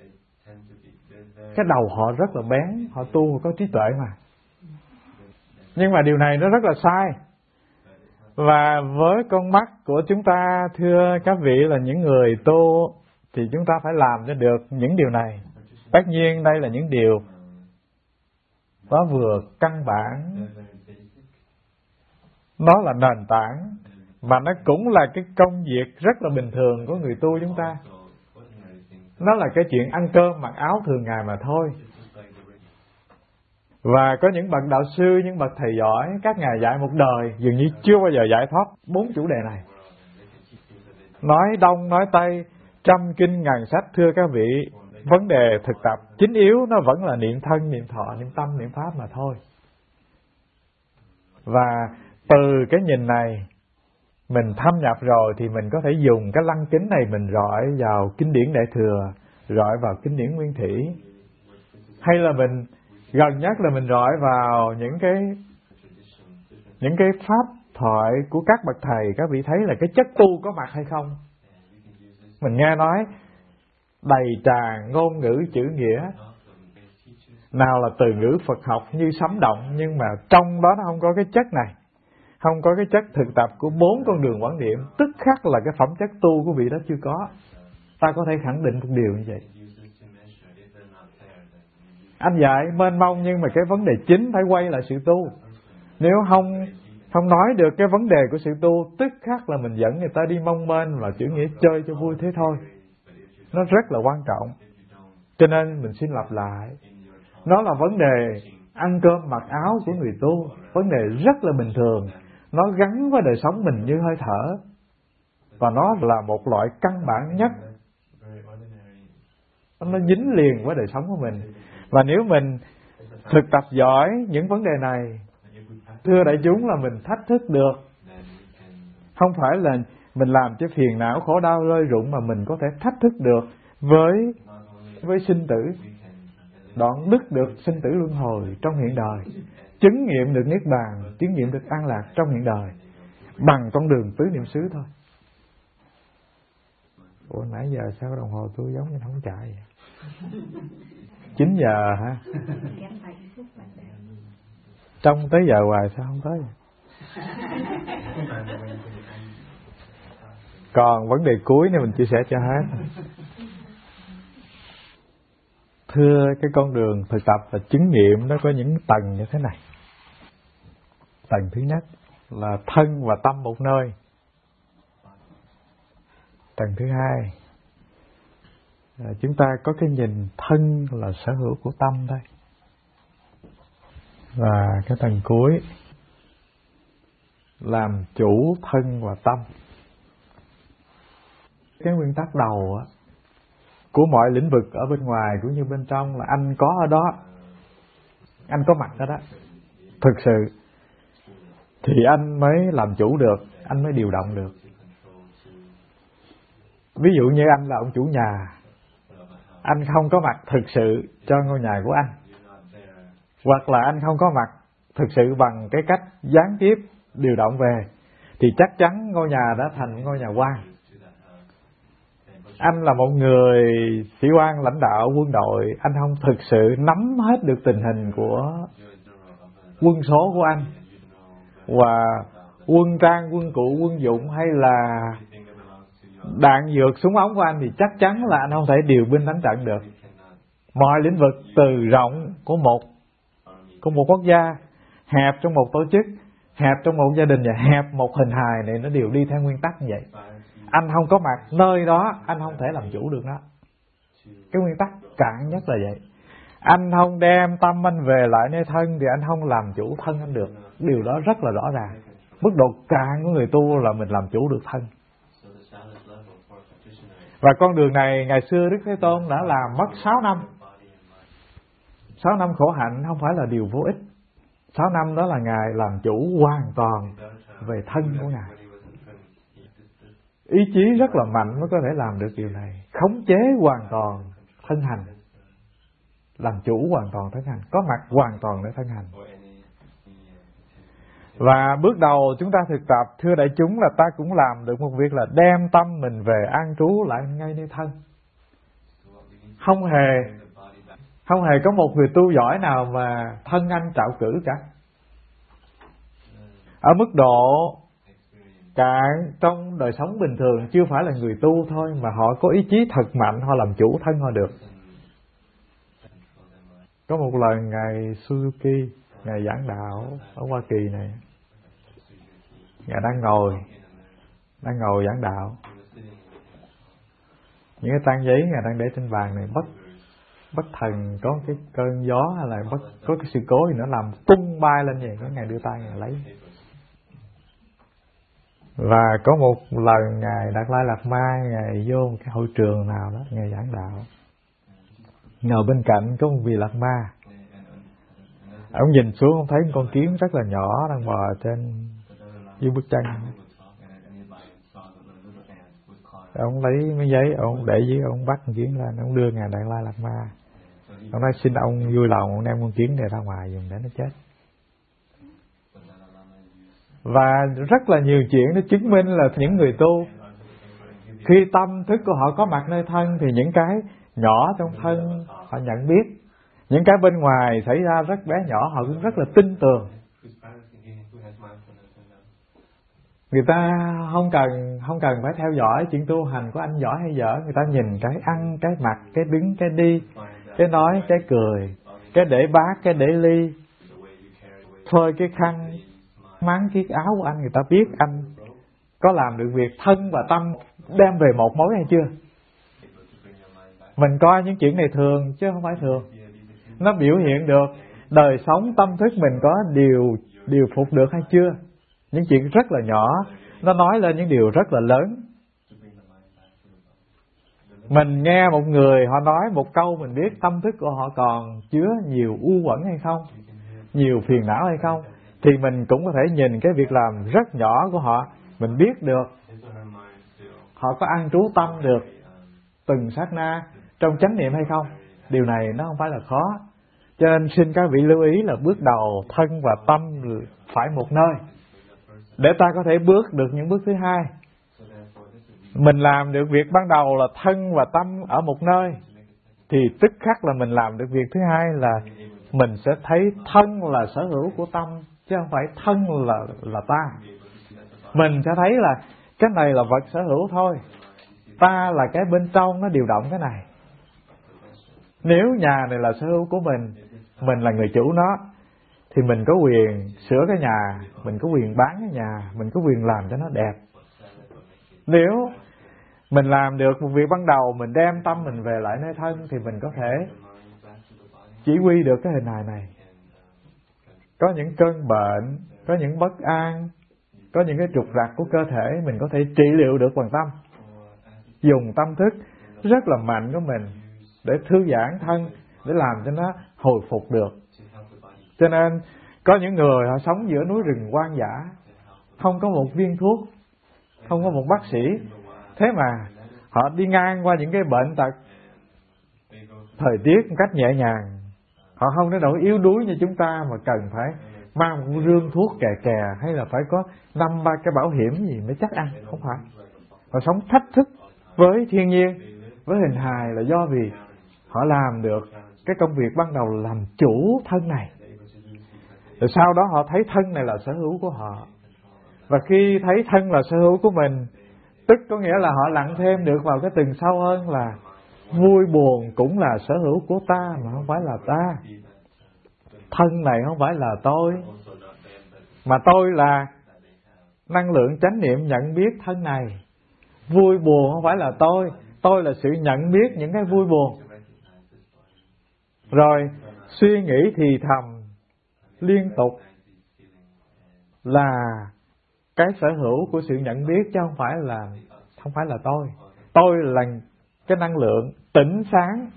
Cái đầu họ rất là bén, họ tu có trí tuệ mà. Nhưng mà điều này nó rất là sai. Và với con mắt của chúng ta, thưa các vị là những người tu, thì chúng ta phải làm cho được những điều này. Tất nhiên đây là những điều nó vừa căn bản, nó là nền tảng, mà nó cũng là cái công việc rất là bình thường của người tu chúng ta. Nó là cái chuyện ăn cơm mặc áo thường ngày mà thôi. Và có những bậc đạo sư, những bậc thầy giỏi, các ngài dạy một đời dường như chưa bao giờ giải thoát 4 chủ đề này. Nói đông nói tây, trăm kinh ngàn sách, thưa các vị, vấn đề thực tập chính yếu nó vẫn là niệm thân, niệm thọ, niệm tâm, niệm pháp mà thôi. Và từ cái nhìn này, mình thâm nhập rồi thì mình có thể dùng cái lăng kính này mình rọi vào kinh điển Đại Thừa, rọi vào kinh điển Nguyên Thủy. Hay là mình gần nhất là mình rọi vào những cái pháp thoại của các bậc thầy. Các vị thấy là cái chất tu có mặt hay không? Mình nghe nói đầy tràn ngôn ngữ chữ nghĩa, nào là từ ngữ Phật học như sấm động, nhưng mà trong đó nó không có cái chất này, không có cái chất thực tập của 4 con đường quán niệm, tức khắc là cái phẩm chất tu của vị đó chưa có. Ta có thể khẳng định một điều như vậy. Anh dạy mênh mông, nhưng mà cái vấn đề chính phải quay lại sự tu. Nếu không nói được cái vấn đề của sự tu, tức khắc là mình dẫn người ta đi mong mênh và chữ nghĩa chơi cho vui thế thôi. Nó rất là quan trọng. Cho nên mình xin lặp lại, nó là vấn đề ăn cơm mặc áo của người tu, vấn đề rất là bình thường. Nó gắn với đời sống mình như hơi thở, và nó là một loại căn bản nhất. Nó dính liền với đời sống của mình. Và nếu mình thực tập giỏi những vấn đề này, thưa đại chúng, là mình thách thức được. Không phải là mình làm cho phiền não khổ đau rơi rụng, mà mình có thể thách thức được với sinh tử, đoạn đứt được sinh tử luân hồi trong hiện đời, chứng nghiệm được niết bàn, chứng nghiệm được an lạc trong hiện đời bằng con đường tứ niệm xứ thôi. Ủa nãy giờ sao đồng hồ tôi giống như không chạy vậy? 9 giờ hả? Trong tới giờ hoài sao không tới? Còn vấn đề cuối này mình chia sẻ cho hết. Thưa, cái con đường thực tập và chứng nghiệm nó có những tầng như thế này. Tầng thứ nhất là thân và tâm một nơi. Tầng thứ hai là chúng ta có cái nhìn thân là sở hữu của tâm đây. Và cái tầng cuối làm chủ thân và tâm. Cái nguyên tắc đầu của mọi lĩnh vực ở bên ngoài cũng như bên trong là anh có ở đó, anh có mặt ở đó. Thực sự thì anh mới làm chủ được, anh mới điều động được. Ví dụ như anh là ông chủ nhà, anh không có mặt thực sự cho ngôi nhà của anh, hoặc là anh không có mặt thực sự bằng cái cách gián tiếp điều động về, thì chắc chắn ngôi nhà đã thành ngôi nhà quan. Anh là một người sĩ quan lãnh đạo quân đội, anh không thực sự nắm hết được tình hình của quân số của anh, và quân trang, quân cụ, quân dụng hay là đạn dược, súng ống của anh, thì chắc chắn là anh không thể điều binh đánh trận được. Mọi lĩnh vực từ rộng của một quốc gia, hẹp trong một tổ chức, hẹp trong một gia đình và hẹp một hình hài này, nó đều đi theo nguyên tắc như vậy. Anh không có mặt nơi đó, anh không thể làm chủ được nó. Cái nguyên tắc cạn nhất là vậy. Anh không đem tâm anh về lại nơi thân thì anh không làm chủ thân anh được. Điều đó rất là rõ ràng. Mức độ cạn của người tu là mình làm chủ được thân. Và con đường này ngày xưa Đức Thế Tôn đã làm mất 6 năm. 6 năm khổ hạnh không phải là điều vô ích. 6 năm đó là Ngài làm chủ hoàn toàn về thân của Ngài. Ý chí rất là mạnh mới có thể làm được điều này. Khống chế hoàn toàn thân hành, làm chủ hoàn toàn thân hành, có mặt hoàn toàn để thân hành. Và bước đầu chúng ta thực tập, thưa đại chúng, là ta cũng làm được một việc là đem tâm mình về an trú lại ngay nơi thân. Không hề có một người tu giỏi nào mà thân anh trạo cử cả. Ở mức độ cạn trong đời sống bình thường, chưa phải là người tu thôi, mà họ có ý chí thật mạnh, họ làm chủ thân họ được. Có một lần Ngài Suzuki, Ngài giảng đạo ở Hoa Kỳ này, Ngài đang ngồi giảng đạo. Những cái tang giấy Ngài đang để trên bàn này, bất thần có cái cơn gió hay là có cái sự cố thì nó làm tung bay lên vậy, cái Ngài đưa tay Ngài lấy. Và có một lần Ngài Đạt Lai Lạt Ma, Ngài vô một cái hội trường nào đó, Ngài giảng đạo. Ngồi bên cạnh có một vị Lạt Ma. Ông nhìn xuống, ông thấy một con kiến rất là nhỏ đang bò trên dưới bước chân. Ông lấy miếng giấy, ông để dưới, ông bắt con kiến lên, ông đưa Ngài Đạt Lai Lạt Ma. Ông nói xin ông vui lòng, ông đem con kiến này ra ngoài dùng để nó chết. Và rất là nhiều chuyện nó chứng minh là những người tu, khi tâm thức của họ có mặt nơi thân thì những cái nhỏ trong thân họ nhận biết. Những cái bên ngoài xảy ra rất bé nhỏ họ cũng rất là tin tưởng. Người ta không cần phải theo dõi chuyện tu hành của anh giỏi hay dở. Người ta nhìn cái ăn, cái mặc, cái đứng, cái đi, cái nói, cái cười, cái để bát, cái để ly, phơi cái khăn, máng chiếc áo của anh. Người ta biết anh có làm được việc thân và tâm đem về một mối hay chưa. Mình coi những chuyện này thường chứ không phải thường. Nó biểu hiện được đời sống tâm thức mình có điều phục được hay chưa. Những chuyện rất là nhỏ nó nói lên những điều rất là lớn. Mình nghe một người họ nói một câu, mình biết tâm thức của họ còn chứa nhiều u uẩn hay không, nhiều phiền não hay không. Thì mình cũng có thể nhìn cái việc làm rất nhỏ của họ, mình biết được họ có an trú tâm được từng sát na trong chánh niệm hay không. Điều này nó không phải là khó. Cho nên xin các vị lưu ý là bước đầu thân và tâm phải một nơi, để ta có thể bước được những bước thứ hai. Mình làm được việc ban đầu là thân và tâm ở một nơi, thì tức khắc là mình làm được việc thứ hai là mình sẽ thấy thân là sở hữu của tâm, chứ không phải thân là ta. Mình sẽ thấy là Cái này là vật sở hữu thôi. Ta là cái bên trong nó điều động cái này. Nếu nhà này là sở hữu của mình là người chủ nó, thì mình có quyền sửa cái nhà, mình có quyền bán cái nhà, mình có quyền làm cho nó đẹp. Nếu mình làm được một việc ban đầu, mình đem tâm mình về lại nơi thân, thì mình có thể chỉ huy được cái hình hài này. Có những cơn bệnh, có những bất an, có những cái trục trặc của cơ thể, mình có thể trị liệu được bằng tâm. Dùng tâm thức rất là mạnh của mình để thư giãn thân, để làm cho nó hồi phục được. Cho nên có những người họ sống giữa núi rừng hoang dã, không có một viên thuốc, không có một bác sĩ, thế mà họ đi ngang qua những cái bệnh tật thời tiết một cách nhẹ nhàng. Họ không đến nỗi yếu đuối như chúng ta mà cần phải mang một rương thuốc kè kè, hay là phải có 5-3 cái bảo hiểm gì mới chắc ăn. Không phải. Họ sống thách thức với thiên nhiên, với hình hài, là do vì họ làm được cái công việc ban đầu làm chủ thân này. Rồi sau đó họ thấy thân này là sở hữu của họ. Và khi thấy thân là sở hữu của mình, tức có nghĩa là họ lặn thêm được vào cái tầng sâu hơn là vui buồn cũng là sở hữu của ta mà không phải là ta. Thân này không phải là tôi, mà tôi là năng lượng chánh niệm nhận biết thân này. Vui buồn không phải là tôi là sự nhận biết những cái vui buồn. Rồi suy nghĩ thì thầm liên tục là cái sở hữu của sự nhận biết, chứ không phải là tôi. Tôi là cái năng lượng tỉnh sáng,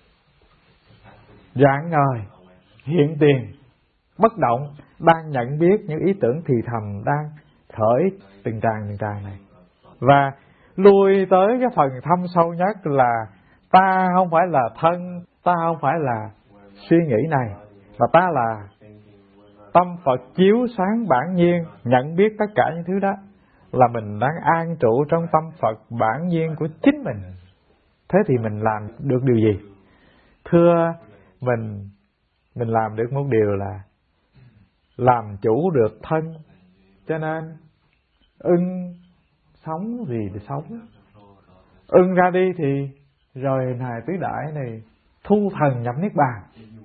rạng ngời, hiện tiền, bất động, đang nhận biết những ý tưởng thì thầm đang khởi từng tràng này. Và lui tới cái phần thâm sâu nhất là ta không phải là thân, ta không phải là suy nghĩ này, mà ta là tâm Phật chiếu sáng bản nhiên, nhận biết tất cả những thứ đó, là mình đang an trụ trong tâm Phật bản nhiên của chính mình. Thế thì mình làm được điều gì? Thưa, mình làm được một điều là làm chủ được thân. Cho nên ưng sống gì thì sống, ưng ra đi thì rồi hình hài tứ đại này thu thần nhập niết bàn.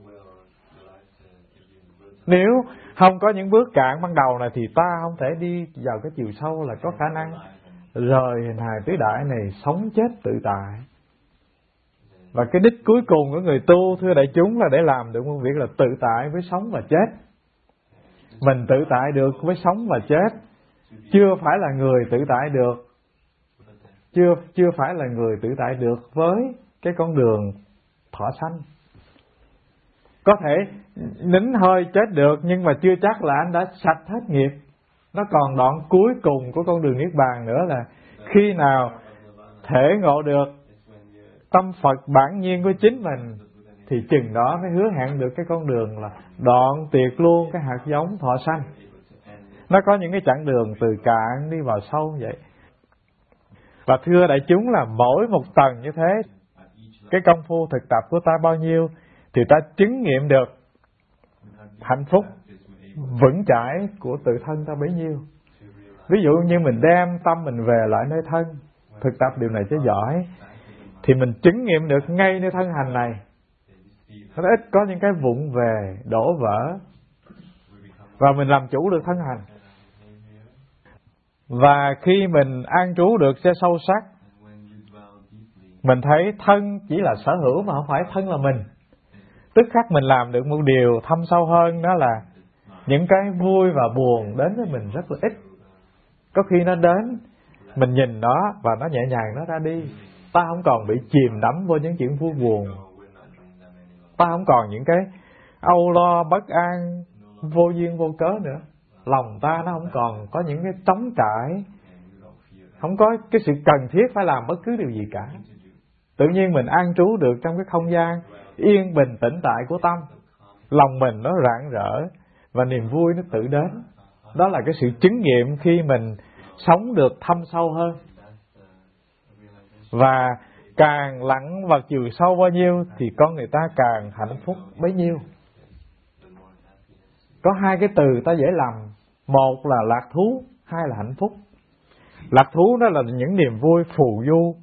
Nếu không có những bước cạn ban đầu này thì ta không thể đi vào cái chiều sâu là có khả năng rời hình hài tứ đại này sống chết tự tại. Và cái đích cuối cùng của người tu, thưa đại chúng, là để làm được một việc là tự tại với sống và chết. Mình tự tại được với sống và chết, chưa phải là người tự tại được, chưa phải là người tự tại được với cái con đường thọ sanh. Có thể nín hơi chết được, nhưng mà chưa chắc là anh đã sạch hết nghiệp. Nó còn đoạn cuối cùng của con đường niết bàn nữa, là khi nào thể ngộ được tâm Phật bản nhiên của chính mình, thì chừng đó mới hứa hẹn được cái con đường là đoạn tuyệt luôn cái hạt giống thọ sanh. Nó có những cái chặng đường từ cạn đi vào sâu như vậy. Và thưa đại chúng, là mỗi một tầng như thế, cái công phu thực tập của ta bao nhiêu thì ta chứng nghiệm được hạnh phúc vững chãi của tự thân ta bấy nhiêu. Ví dụ như mình đem tâm mình về lại nơi thân, thực tập điều này cho giỏi, thì mình chứng nghiệm được ngay nơi thân hành này, nó ít có những cái vụng về, đổ vỡ, và mình làm chủ được thân hành. Và khi mình an trú được cho sâu sắc, mình thấy thân chỉ là sở hữu mà không phải thân là mình. Tức khắc mình làm được một điều thâm sâu hơn, đó là những cái vui và buồn đến với mình rất là ít. Có khi nó đến, mình nhìn nó và nó nhẹ nhàng nó ra đi. Ta không còn bị chìm đắm vô những chuyện vui buồn. Ta không còn những cái âu lo bất an vô duyên vô cớ nữa. Lòng ta nó không còn có những cái trống trải, không có cái sự cần thiết phải làm bất cứ điều gì cả. Tự nhiên mình an trú được trong cái không gian yên bình tĩnh tại của tâm. Lòng mình nó rạng rỡ và niềm vui nó tự đến. Đó là cái sự chứng nghiệm khi mình sống được thâm sâu hơn. Và càng lặn vào chiều sâu bao nhiêu thì con người ta càng hạnh phúc bấy nhiêu. Có hai cái từ ta dễ lầm. Một là lạc thú, hai là hạnh phúc. Lạc thú đó là những niềm vui phù du,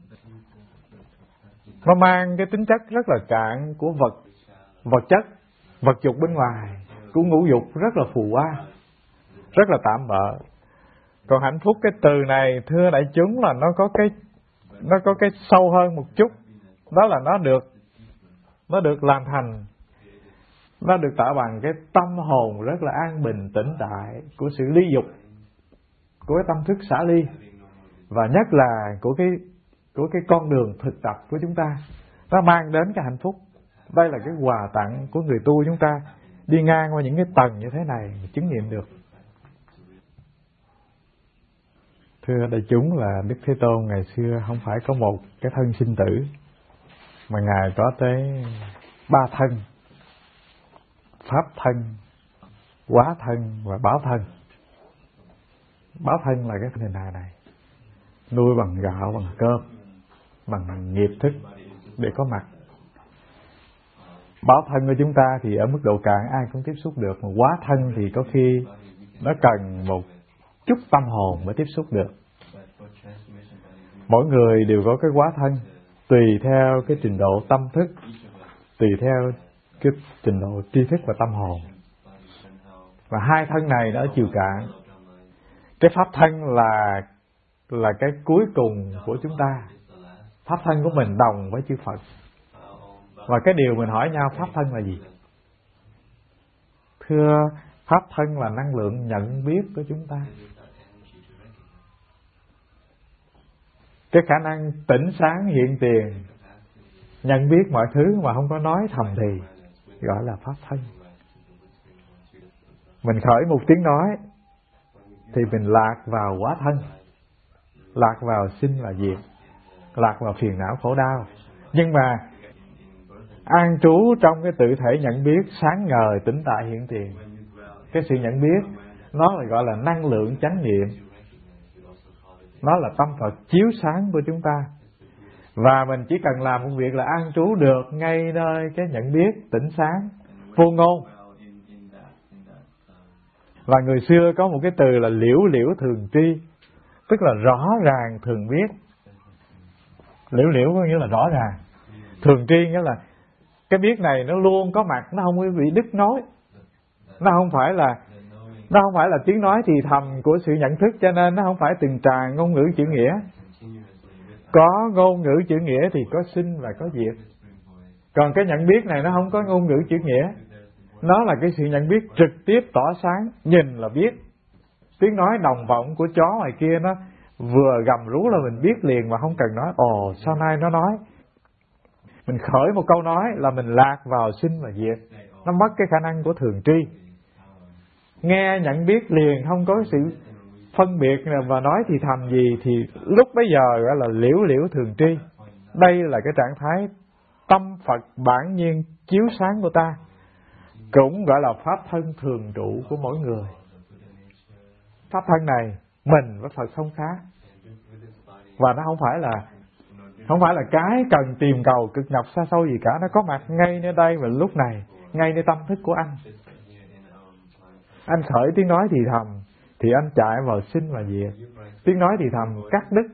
nó mang cái tính chất rất là cạn của vật chất, vật dục bên ngoài, của ngũ dục rất là phù hoa, rất là tạm bợ. Còn hạnh phúc, cái từ này thưa đại chúng là nó có cái sâu hơn một chút, đó là nó được làm thành, nó được tạo bằng cái tâm hồn rất là an bình tĩnh tại của sự ly dục, của cái tâm thức xả ly, và nhất là của cái con đường thực tập của chúng ta, nó mang đến cái hạnh phúc. Đây là cái quà tặng của người tu chúng ta đi ngang qua những cái tầng như thế này chứng nghiệm được. Thưa đại chúng, là Đức Thế Tôn ngày xưa không phải có một cái thân sinh tử, mà Ngài có tới 3 thân: Pháp thân, Hóa thân và Báo thân. Báo thân là cái nền đà này, nuôi bằng gạo, bằng cơm, bằng nghiệp thức để có mặt. Báo thân của chúng ta thì ở mức độ cạn ai cũng tiếp xúc được, mà hóa thân thì có khi nó cần một chút tâm hồn mới tiếp xúc được. Mỗi người đều có cái hóa thân tùy theo cái trình độ tâm thức, tùy theo cái trình độ tri thức và tâm hồn. Và hai thân này nó ở chiều cạn. Cái pháp thân là cái cuối cùng của chúng ta. Pháp thân của mình đồng với chư Phật. Và cái điều mình hỏi nhau, pháp thân là gì? Thưa, pháp thân là năng lượng nhận biết của chúng ta. Cái khả năng tỉnh sáng hiện tiền, nhận biết mọi thứ mà không có nói thầm thì, gọi là pháp thân. Mình khởi một tiếng nói thì mình lạc vào hóa thân, lạc vào sinh và diệt, lạc vào phiền não khổ đau. Nhưng mà an trú trong cái tự thể nhận biết sáng ngời tỉnh tại hiện tiền. Cái sự nhận biết nó là gọi là năng lượng chánh niệm, nó là tâm Phật chiếu sáng của chúng ta. Và mình chỉ cần làm một việc là an trú được ngay nơi cái nhận biết tỉnh sáng vô ngôn. Và người xưa có một cái từ là liễu liễu thường tri, tức là rõ ràng thường biết. Liễu liễu có nghĩa là rõ ràng, thường tri nghĩa là cái biết này nó luôn có mặt, nó không có bị đứt nối. Nó không phải là tiếng nói thì thầm của sự nhận thức, cho nên nó không phải từng tràn ngôn ngữ chữ nghĩa. Có ngôn ngữ chữ nghĩa thì có sinh và có diệt. Còn cái nhận biết này nó không có ngôn ngữ chữ nghĩa, nó là cái sự nhận biết trực tiếp tỏ sáng, nhìn là biết. Tiếng nói đồng vọng của chó ngoài kia nó vừa gầm rú là mình biết liền mà không cần nói ồ sao nay nó nói. Mình khởi một câu nói là mình lạc vào sinh và diệt. Nó mất cái khả năng của thường tri. Nghe nhận biết liền, không có sự phân biệt và nói thì thầm gì, thì lúc bấy giờ gọi là liễu liễu thường tri. Đây là cái trạng thái tâm Phật bản nhiên chiếu sáng của ta, cũng gọi là pháp thân thường trụ của mỗi người. Pháp thân này mình với Phật không khác, và nó không phải là cái cần tìm cầu cực nhọc xa xôi gì cả. Nó có mặt ngay nơi đây và lúc này, ngay nơi tâm thức của anh. Anh khởi tiếng nói thì thầm thì anh chạy vào sinh và diệt. Tiếng nói thì thầm cắt đứt,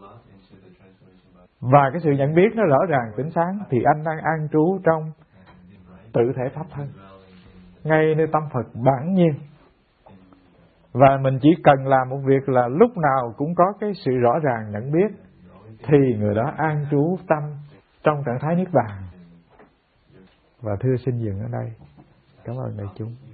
và cái sự nhận biết nó rõ ràng tỉnh sáng, thì anh đang an trú trong tự thể pháp thân, ngay nơi tâm Phật bản nhiên. Và mình chỉ cần làm một việc là lúc nào cũng có cái sự rõ ràng nhận biết, thì người đó an trú tâm trong trạng thái niết bàn. Và thưa xin dừng ở đây. Cảm ơn đại chúng.